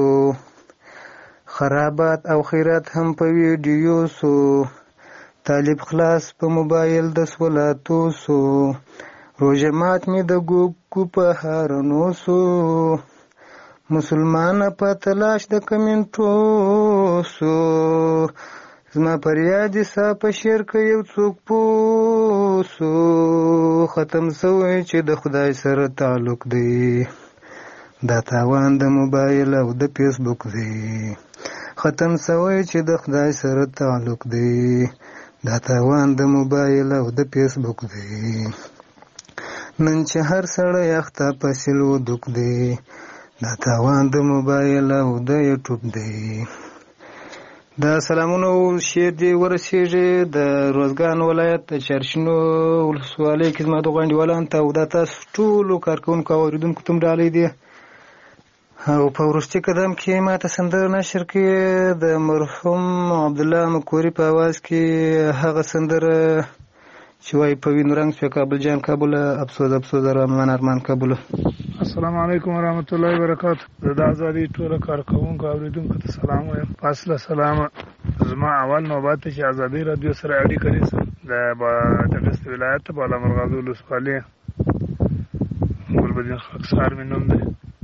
خرابات او خیرات هم په ویډیو سو، طالب خلاص په موبایل د سولاتو سو، روژه مات می د ګوګو په هارنو سو، مسلمان په تلاش د کمنټو سو، زما پریاد سا په شیر کې یو څوک پوسو، ختم سوی چې د خدای سره تعلق دی، دا تاوان د موبایل او د فیسبوک دی، ختم سوی چې د خدای سره تعلق دی، دا تاوان د موبایل او د فیسبوک دی، نن چې هر سړی اخته په سلو دوک دی، دا تاوان د موبایل او د یوټیوب دی. دا سلامونه شیر دی ورسیږي د روزګان ولایت د چرشنو ولسوالۍ کې زما د غونډیوالان ته او دا تاسو ټولو کارکوونکو او اوریدونکو ته ډالۍ دی. او په وروستي قدم کې ماته سندره نشر کړې د مرحوم عبدالله مکوري په اواز کې هغه سندره چې وایي په وینو رنګ شوی کابل جان کابل، افسوس افسوس ارمان ارمان کابل. السلام علیکم ورحمت الله وبرکاته. زه د ازادي ټول کارکوونکو او اوریدونکو ته سلام وایم. فاصله سلام. زما اول نوبت چې ازادي رادیو سره اړیکه نیسم د دغست ولایت بالا مرغازو ولسوالۍ ګلبدین خاکسار مې نوم دی.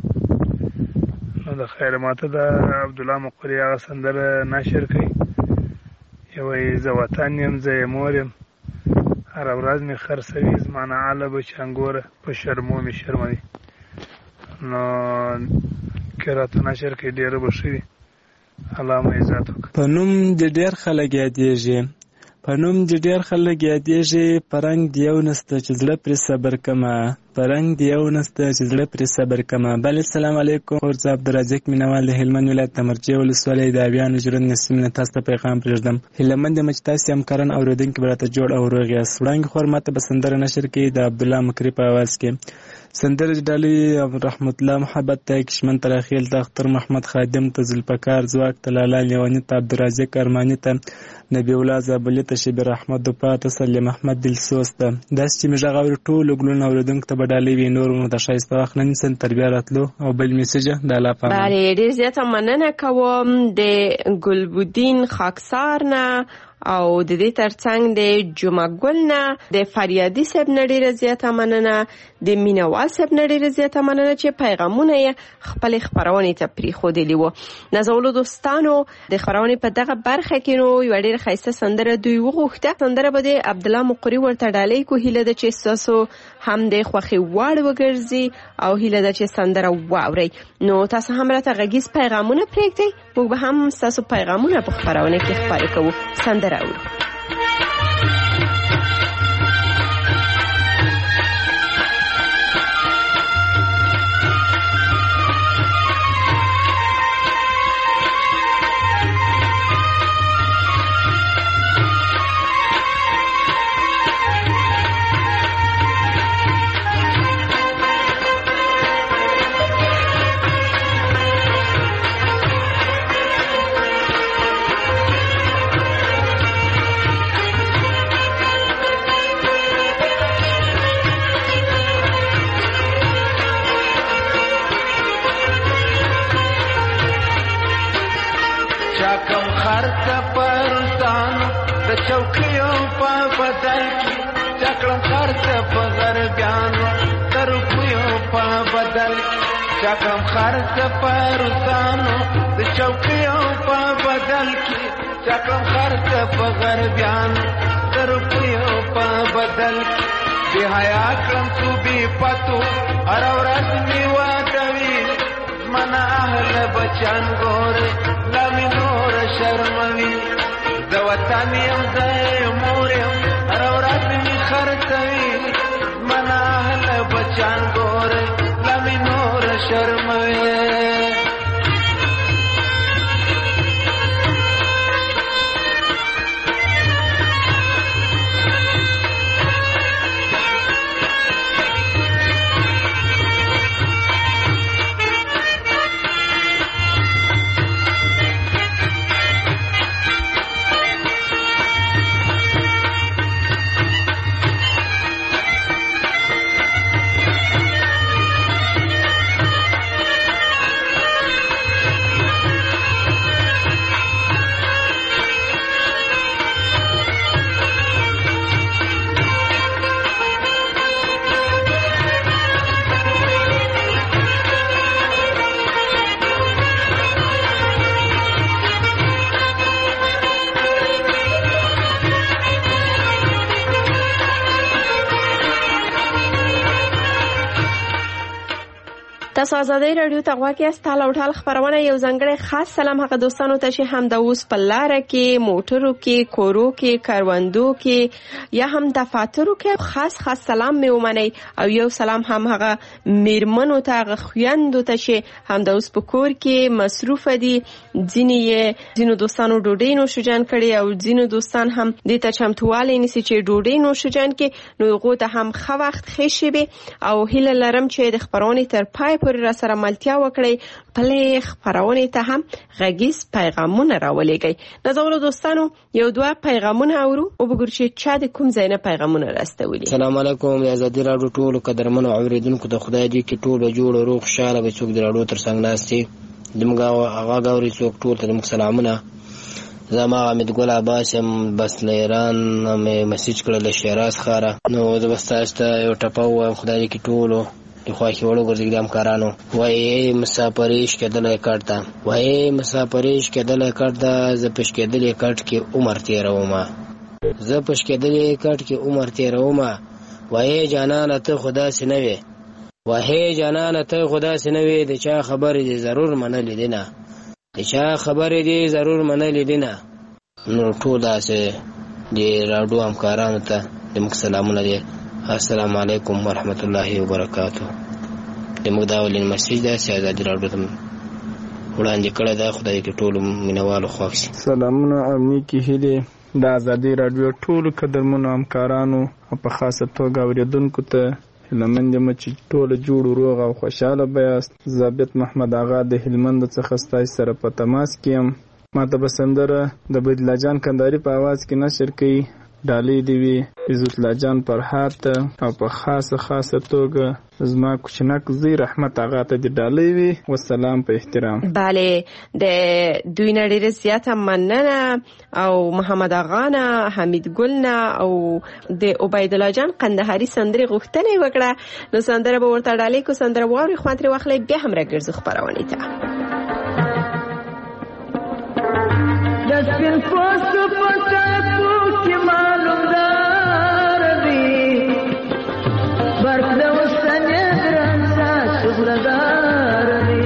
نو د خیر ماته د عبدالله مقری هغه سندره نشر کړي یوه زه وطن یم زه یې مور یم هر ورځ مې خرڅوي زما نه اله بچنګوره په شرمو مې شرموي. نو که راته نشر کړي ډېره به ښه وي. الله مو عزت وکړي. په نوم د ډېر خلک یادېږي په نوم د ډېر خلک یادېږي په رنګ د یو نسته چې زړه پرې صبر کمه په رنګ د یو نسته چې زړه پرې صبر کمه. بل السلام علیکم. خورزه عبدالرزاق مینوال د هلمند ولایت د مرجې ولسوالۍ د اویانو ژرند نسیم نه تاسو ته پیغام پرېږدم. هیلهمند یم چې تاسې همکاران اورېدونکي به راته جوړ او روغ یاست. وړاندې خور ماته به سندره نشر کړي د عبدالله مکري په اواز کې. سندره ډالۍ رحمت الله محبت ته، کشمن تراخیل ته، اختر محمد خادم ته، ذوالفقار ځواک ته، لالا لیوني ته، عبدالرزاق ارماني ته، نبی الله زابلي ته، شبیر احمد دوپا ته، سلیم احمد دلسوز ته. داسې چې مې غږ اوري ټولو ګلونو اورېدونکو ته به ډالۍ وي. نور نو د ښایسته وخت نه نیسن تر بیا راتلو. او بل میسج د الله په امان. بله ډېر زیاته مننه کوم د ګلبدین خاکسار نه او د دې ترڅنګ د جمعه ګل نه، د فریادي صاحب نه ډېره زیاته مننه، د مینوال صاحب نه ډېره زیاته مننه چې پیغامونه یې خپلې خپرونې ته پرېښودلي وو. نازولو دوستانو د خپرونې په دغه برخه کې نو یوه ډېره ښایسته سندره دوی وغوښته. سندره به د عبدالله مقري ورته ډالۍ کو. هیله ده چې ستاسو هم د خوښې وړ وګرځي او هیله ده چې سندره واورئ. نو تاسو هم راته غږیز پیغامونه پرېږدئ، موږ به هم ستاسو پیغامونه په خپرونه کې خپاره کوو. سندره اورو. بدل کی چکړم خرڅ په غربیانو د روپیو په بدل چکړم خرڅ په روسانو د چوکیو په بدل کی چکړم خرڅ په غربیانو د روپیو په بدل بی حیا کړم تو بی پتو هر ورځ می وادوي من اهل بچان ګور لمي نور شرموي د وطن یم ځای مور یم هر ورځ می خرڅوي من اهل بچان ګور لمي نور شرموي تاسو آزادۍ رادیو ته غواړئ چې تاسو له ټال خبرونه یو ځانګړی خاص سلام هغه دوستانو ته چې هم د اوس په لار کې موټرو کې کورو کې کاروندو کې یا هم دفاترو کې خاص خاص سلام می ومني او یو سلام هم هغه میرمنو ته هغه خویندو ته چې هم د اوس په کور کې مصروف دي ځینې ځینو دوستانو ډوډۍ نوشجان کړي او ځینو دوستان هم د ته چمتواله نيسي چې ډوډۍ نوشجان کې نو هغه ته هم خو وخت خېشي به او هیله لرم چې د خبرونه تر پای پورې را سره ملتیا وکړي پلې خبرونه ته هم غږیز پیغامونه راولېږي نازولو دوستانو یو دوه پیغامونه اورو او وګورئ چې چا د کوم ځای نه پیغامونه راستولي. السلام علیکم یا آزادۍ رادیو ټولو قدرمنو اوریدونکو د خدای دې کې ټول جوړ روغ خوشاله به څوک د رادیو تر څنګ ناستي دمغه هغه غوري څوک ټول ته موږ سلامونه زما حمید ګل عباس هم بس له ایران مې میسج کړل شیراز خاره نو د بستاسته یو ټپاو خدای دې کې ټولو د خواخي وړو ګرځي ګام کارانو وای مسافریش کېدل کړتا وای مسافریش کېدل کړتا ز پښ کېدل کټ کې عمر تیروما ز پښ کېدل کټ کې عمر تیروما وای جانان ته خدا سينوي وای جانان ته خدا سينوي د چا خبرې دې ضرور منل دینه د چا خبرې دې ضرور منل دینه نو ټول داسه د راډیو همکارانو ته د مخ سلامونه دي. السلام علیکم ورحمت الله وبرکاته. د موداولین مسیج د سیاست راډیو ته وړاندې کړه دا خدای کې ټول مینوالو خوښ شي. سلامونه امني کې هله د آزادۍ رادیو ټول قدرمنو همکارانو او په خاصه توګه اوریدونکو ته هلمند یم چې ټول جوړ روغ او خوشاله بیاست. ضابط محمد آغا د هلمند څخه ستاسو سره په تماس کې یم. ما ته بسندره د بدلا جان کنداري په आवाज کې نشر کړي ډالۍ دی وی عزت الله جان فرحات او په خاصه خاصه توګه زما کوچنک زی رحمت آغا ته د ډالۍ وی والسلام په احترام. bale د دوی نه ډېر زیاته مننه او محمد آغا نه حمید ګل نه او د عبید الله جان قندهاري سندري غوښتنه وکړه نو سندره به ورته ډالۍ کو سندره واري خواتري واخلې بیا هم راګرځو خبرونه ته د سپین پوستو پټکو کې معلوم دار دی برق د وسنه درنسا شغلدار دی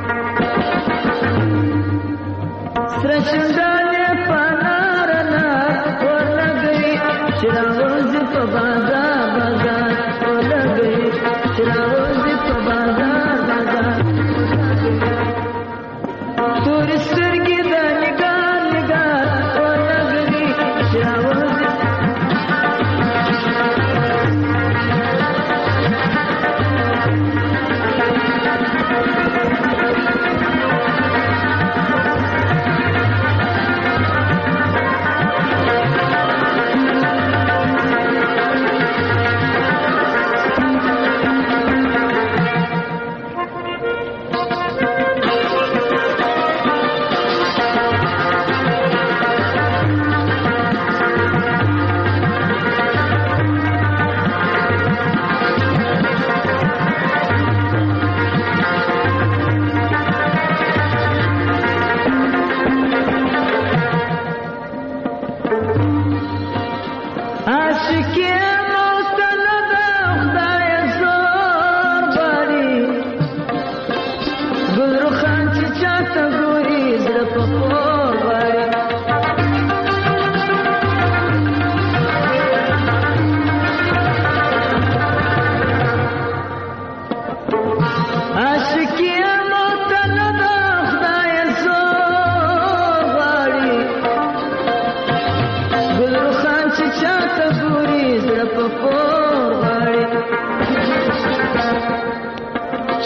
سرچندانه پنارنا ورلګي چراوز په بازار بازار ورلګي چراوز په بازار بازار تور سترګې د نگاه نگاه ورلګي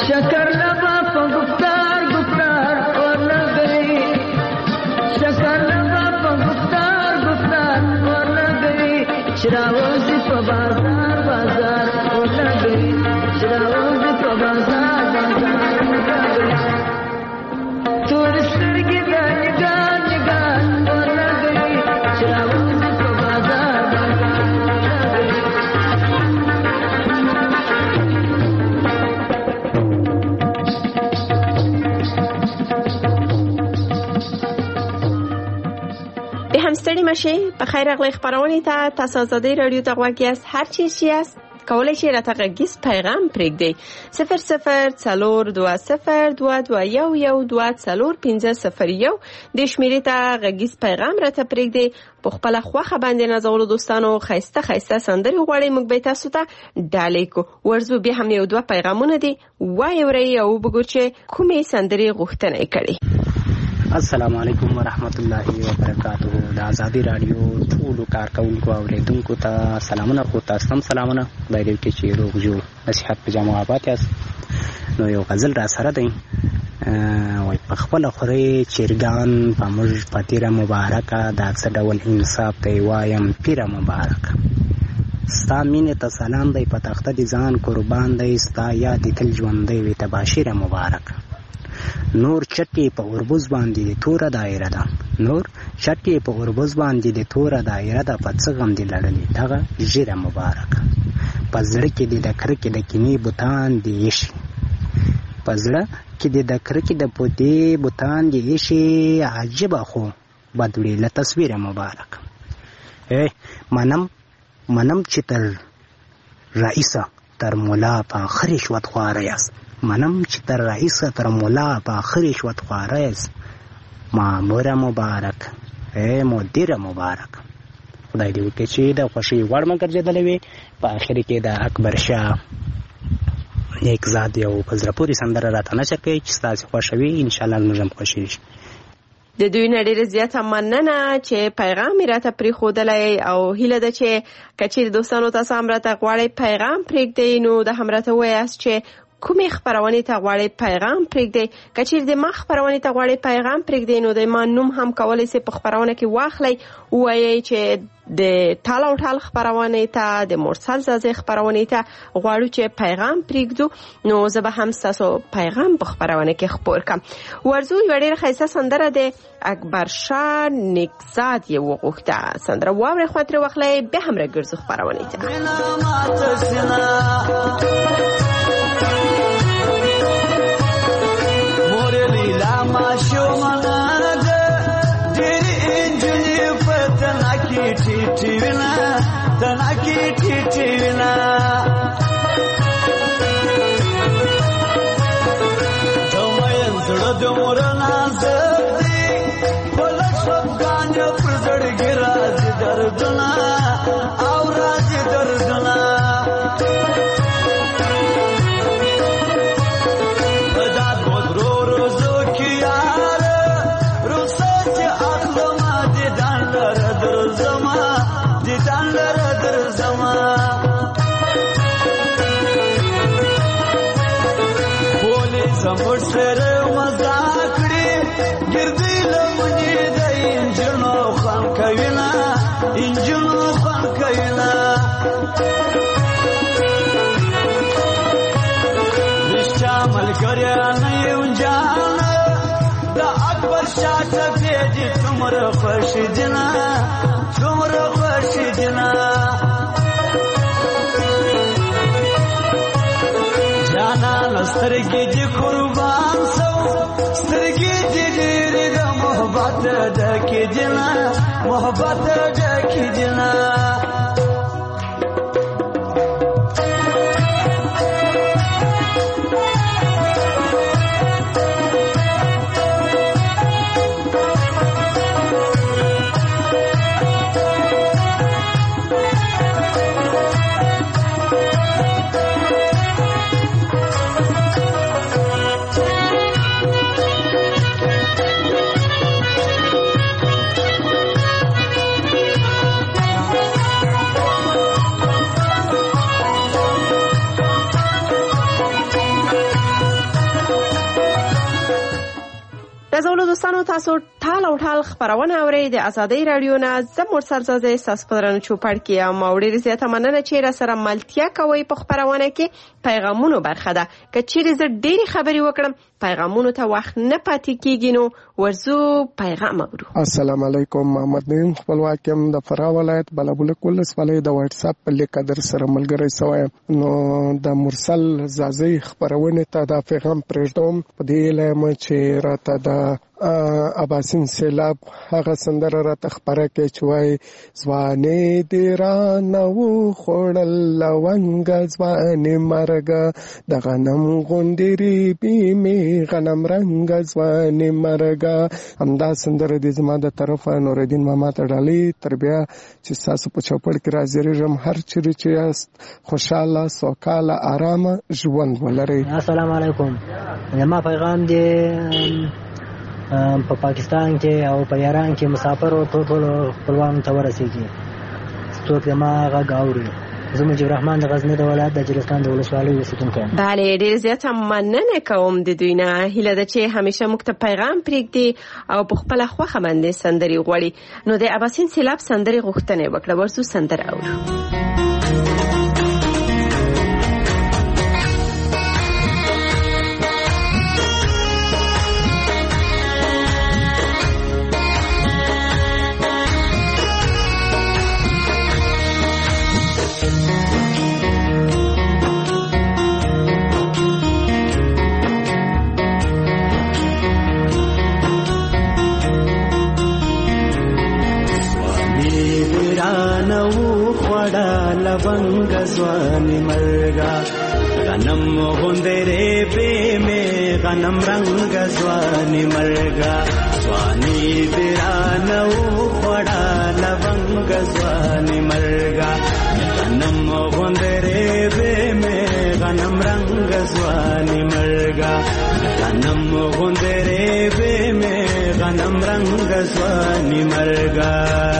शकर लबा को गुफ्तार गुफ्तार और लग गई शकर लबा को गुफ्तार गुफ्तार और लग गई शराबों से बाजार बाजार और लग गई शराबों से बाजार बाजार और लग गई थोड़ी सर की निगाह निगाह और लग गई शराबों से बाजार बाजार ستړي مشه په خیر غلي خبرونه ته تاسو ازادي رادیو ته غواګیاس هر چی شي است کولای شئ راته غږیز پیغام پرېږدئ صفر صفر څلور دوه صفر دوه دوه یو یو دوه څلور پنځه صفر یو د شمیرې ته غږیز پیغام راته پرېږدئ په خپله خوښه باندې نازولو دوستانو ښایسته ښایسته سندرې غواړئ موږ به تاسو ته ډالۍ کو ورځو بیا هم یو دوه پیغامونه دي وایورئ او وګورئ چې کومې سندرې غوښتنه یې کړې. السلام علیکم ورحمت الله وبرکاته. د ازادي رادیو ټولو کارکونکو او اوریدونکو ته سلامونه خو تاسو هم سلامونه خدای دې وکړي چې روغ جوړ نصیحت په جامو آباد یاست. نو یو غزل را سره دی وای په خپله خورې چرګان په موږ په تېره مبارکه دا څه ډول انصاف دی وایم پیره مبارکه ستا مینې ته سلام دی په تخته دې ځان قربان دی ستا یاد دې تل ژوندی وي تباشیره مبارکه نور چټي په اوربوز باندې توره دایره ده نور چټي په اوربوز باندې د توره دایره ده په څه غم دې لړلې دغه ژیره مبارکه په زړه کې دې د کرکې د کینې بوتان دې ایښي په زړه کې دې د کرکې د پوتې بوتان دې ایښي عجیبه خو بدوړې له تصویره مبارکه ای منم منم چې تر رئیسه تر مولا په آخر رشوت خواره یاست منم چې تر رئیسه تر مولا په آخر رشوت خواره یاست ماموره مبارک ای مدیره مبارک خدای دې وکړي چې د خوښۍ وړ مه ګرځېدلی وي په آخر کې د اکبر شاه نیکزاد یو په زړه پورې سندره راته نشر کوي چې ستاسې خوښوي انشاءالله موږ هم خوښېږي. د دوی نه ډېره زیاته مننه چې پیغام یې راته پرېښودلی او هیله ده چې که چیرې دوستانو تاسو هم راته غواړئ پیغام پرېږدئ نو د هم راته ووایاست چې کومې خپرونې ته غواړئ پیغام پرېږدئ. که چیرې د ما خپرونې ته غواړئ پیغام پرېږدئ نو د ما نوم هم کولی سئ په خپرونه کې واخلئ ووایئ چې د ټال او ټال خپرونې ته د مرسل زازې خپرونې ته غواړو چې پیغام پرېږدو نو زه به هم ستاسو پیغام په خپرونه کې خپور کړم. ورځو یوه ډېره ښایسته سندره د اکبر شاه نیکزاد یې وغوښته سندره واورئ خوند ترې واخلئ بیا هم راګرځو خپرونې ته. ماشومانه ده ډېرې انجونې په تنه کې ټیټې وینه تنه کې ټیټې وینه د مین زړه دومره نازک دی په لږ خفګان یې پر زړګي راځي دردونه او راځي دردونه زموږ سره مزاح کړي ګردې لمنې د انجنو خوند کوي نه انجنو خوند کوي نه رښتیا ملګریانه یو جانه د اکبر شاه ټپې دي څومره خوښې دي نه څومره خوښې دي نه جانانه سترګې دې قربان سو سترګې دې ډېرې د محبت ډکې دي نه محبت ډکې دي نه غزولو دوستانو تاسو ټال او ټال خبرونه اورئ د ازادي رادیو نه زم مرسل زازه تاسو په درنو چوپړ کې ام اوري زیاته مننه چې را سره ملتیا کوي په خبرونه کې پیغامونو برخه ده که چیرې زه ډېری خبري وکړم پیغامونو ته وخت نه پاتې کیږي نو ورزو پیغام اورو. السلام علیکم محمد نیم خپلواک يم د فراه ولایت بلبلک ولس ولې د واتس اپ په لیک در سره ملګری سوی نو د مرسل زازه خبرونه ته د پیغام پرېږدم په دې لمه چې راته د اباسین سیلاب هغه سندره را تخبره کې چوي ځواني دیرانه و خړل لونګ ځواني مرګ د غنم غوندري بي غنم رنگ ځواني مرګ همدا سندره د زما د طرفه نوردین ماما ته ډالۍ تربیه چې تاسو په چوپړ کې راځي رم هر چیرې چې یاست خوشاله سوکاله آرامه ژوند ولرئ. السلام علیکم. زما پیغام دی په پاکستان کې او په ایران کې مسافر او ټول خپلوان ته ورسیږي څوک ما غږ اوري. زه مجيب الرحمن د غزنی د ولایت د جلستان د ولسوالۍ اوسیدونکی یم. بله ډېر زیاته مننه کوم د دوی نه. هیله ده چې همیشه موږ ته پیغام پرېږدي او په خپله خوښه باندې سندرې غواړي. نو د اباسین سیلاب سندرې غوښتنه وکړه. ورسو سندره اورو. लवंग स्वानी मरगा गनम गुंदरे पे में गनम रंग स्वानी मरगा स्वानी बिरानऊ पड़ा लवंग स्वानी मरगा गनम गुंदरे पे में गनम रंग स्वानी मरगा गनम गुंदरे पे में गनम रंग स्वानी मरगा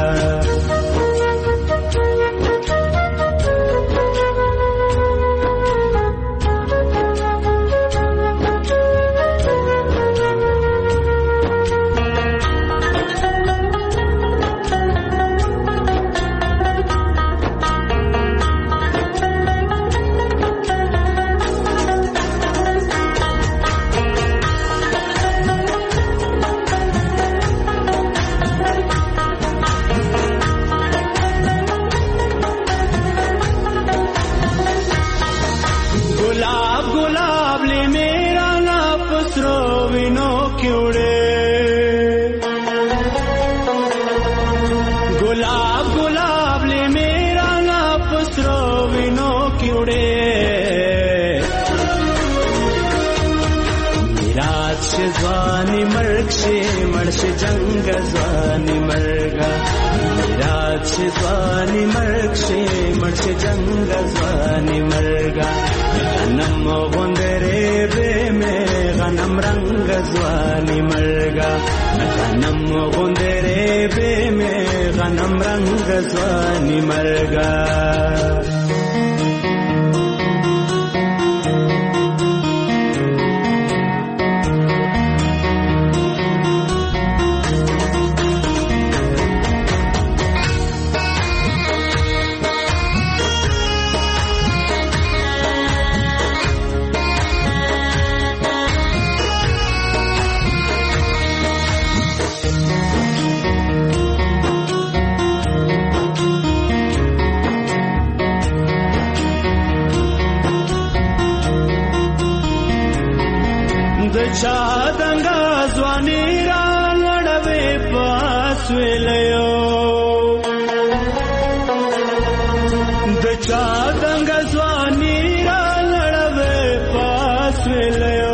स्वानी मर्ग से मर्श जंग स्वानी मर्गा रात से स्वानी मर्ग से मर्श जंग स्वानी मर्गा गनम गुंदरे बे में गनम रंग स्वानी मर्गा गनम गुंदरे बे में गनम रंग स्वानी मर्गा चादंगा ज़वानी रा लड़वे पास वेलयो द चादंगा ज़वानी रा लड़वे पास वेलयो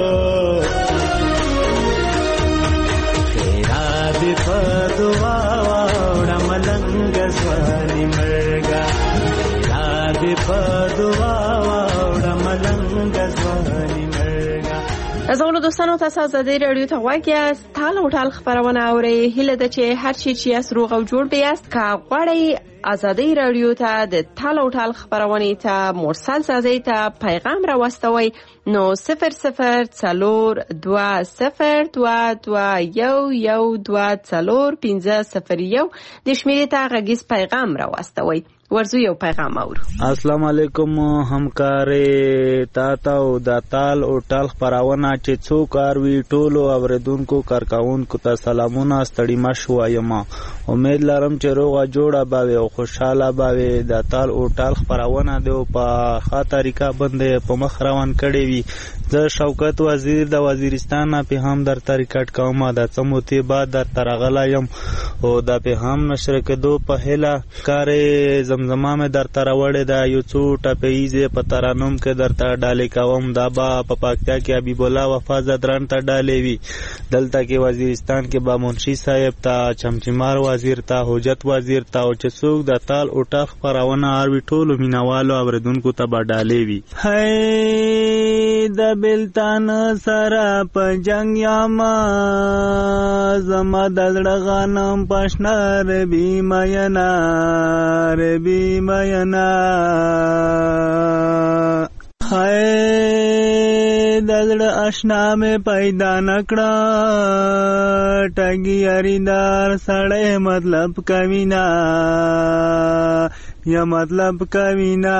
तेरा दे पदवा वाड़ा मलंग ज़वानी मरगा तेरा दे पदवा वाड़ा मलंग ज़वानी نازولو دوستانو، تاسو آزادۍ رادیو ته غوږ یاست. تال او ټال خپرونه اورئ. هیله ده چې هر چی چې یاست روغ او جوړ بیاست. که غواړئ آزادۍ رادیو ته د تال او ټال خپرونې ته مرسل سازۍ ته پیغام راوستوئ، نو صفر صفر څلور دوه صفر دوه دوه یو یو دوه څلور پنځه صفر یو د شمیرې ته غږیز پیغام راوستوئ. ورزو یو پیغام اورو. السلام علیکم همکارې تاته او د تال او ټال خپرونه چې څو کار وی ټولو اوریدونکو کارکونکو ته سلامونه. ستړي مشو یم. امید لرم چې روغه جوړه باوي او خوشاله باوي. د تال او ټال خپرونه دی په ښه طریقه باندې په مخ روان کړي وي. زه شوکت وزیر د وزیرستان په هم در طریقټ کوم. د څموتی بعد در ترغلا یم او د په هم نشر کېدو په هله کارې زمزمه مې در تراوړې ده. یو څو ټپیزې په ترانوم کې درته ډالې کوم. دا به په پاکستان کې حبیب الله وفا زدران ته ډالې وي. دلته کې وزیرستان کې با منشي صاحب ته، چمچمار وزیر ته، حجت وزیر ته او چې څوک د تال او ټال خپرونه اروي ټولو مینوالو اوریدونکو ته به ډالې وي. هی د بلتان سره په جنگ یاما زما د زړه غنم پښنا ربي مینا ربي مینا. هی د زړه آشنا مې پیدا نکړه ټګي اریدار سړی مطلب کوینا یا مطلب کوینا.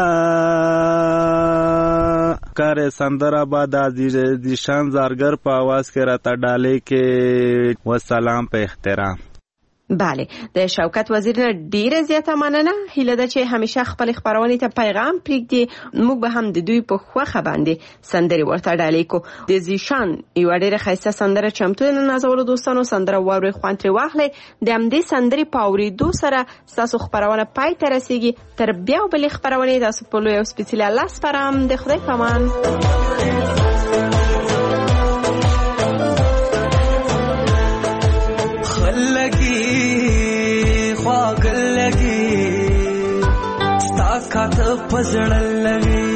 کار سندر آباد دیشان زارگر په आवाज کې راته ډالې کې والسلام په احترام. بله، د شوکت وزیر نه ډیره زیاته مننه. هیله ده چې همیشه خپل خبرونه ته پیغام پریږدي. موږ به هم د دوی په خوخه باندې سندري ورته ډالې کو. د زیشان یو ډیره ښایسته سندره چمتو ده. نازولو دوستانو سندره واوري خوند ترې واخلئ. د همدې سندرې په اورېدو سره ستاسو خبرونه پای ته رسیږي. تر بیا بلې خبرونې تاسو په لوی او سپېڅلي الله سپارم. د خدای په امان. خاطر پزړل لګي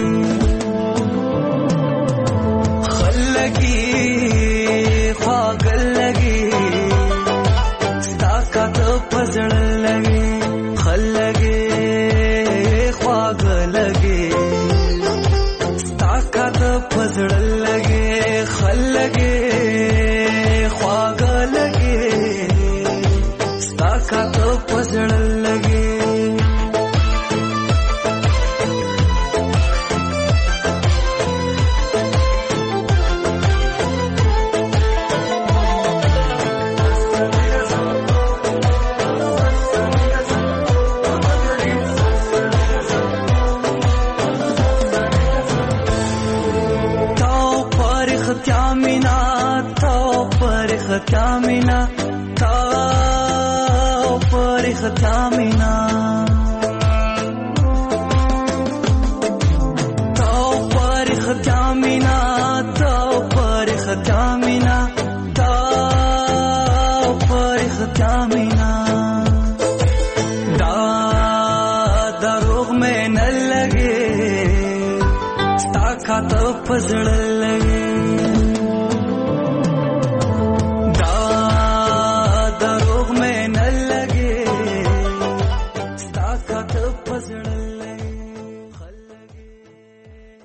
خلګي خواګل لګي ستا خاطر پزړل لګي خلګي خواګل لګي ستا خاطر پزړل لګي خلګي خواګل لګي ستا خاطر پزړل لګي. Tamina ta parikh tamina ta parikh tamina ta parikh tamina ta parikh tamina da darugh mein n lage sta khat fazl lage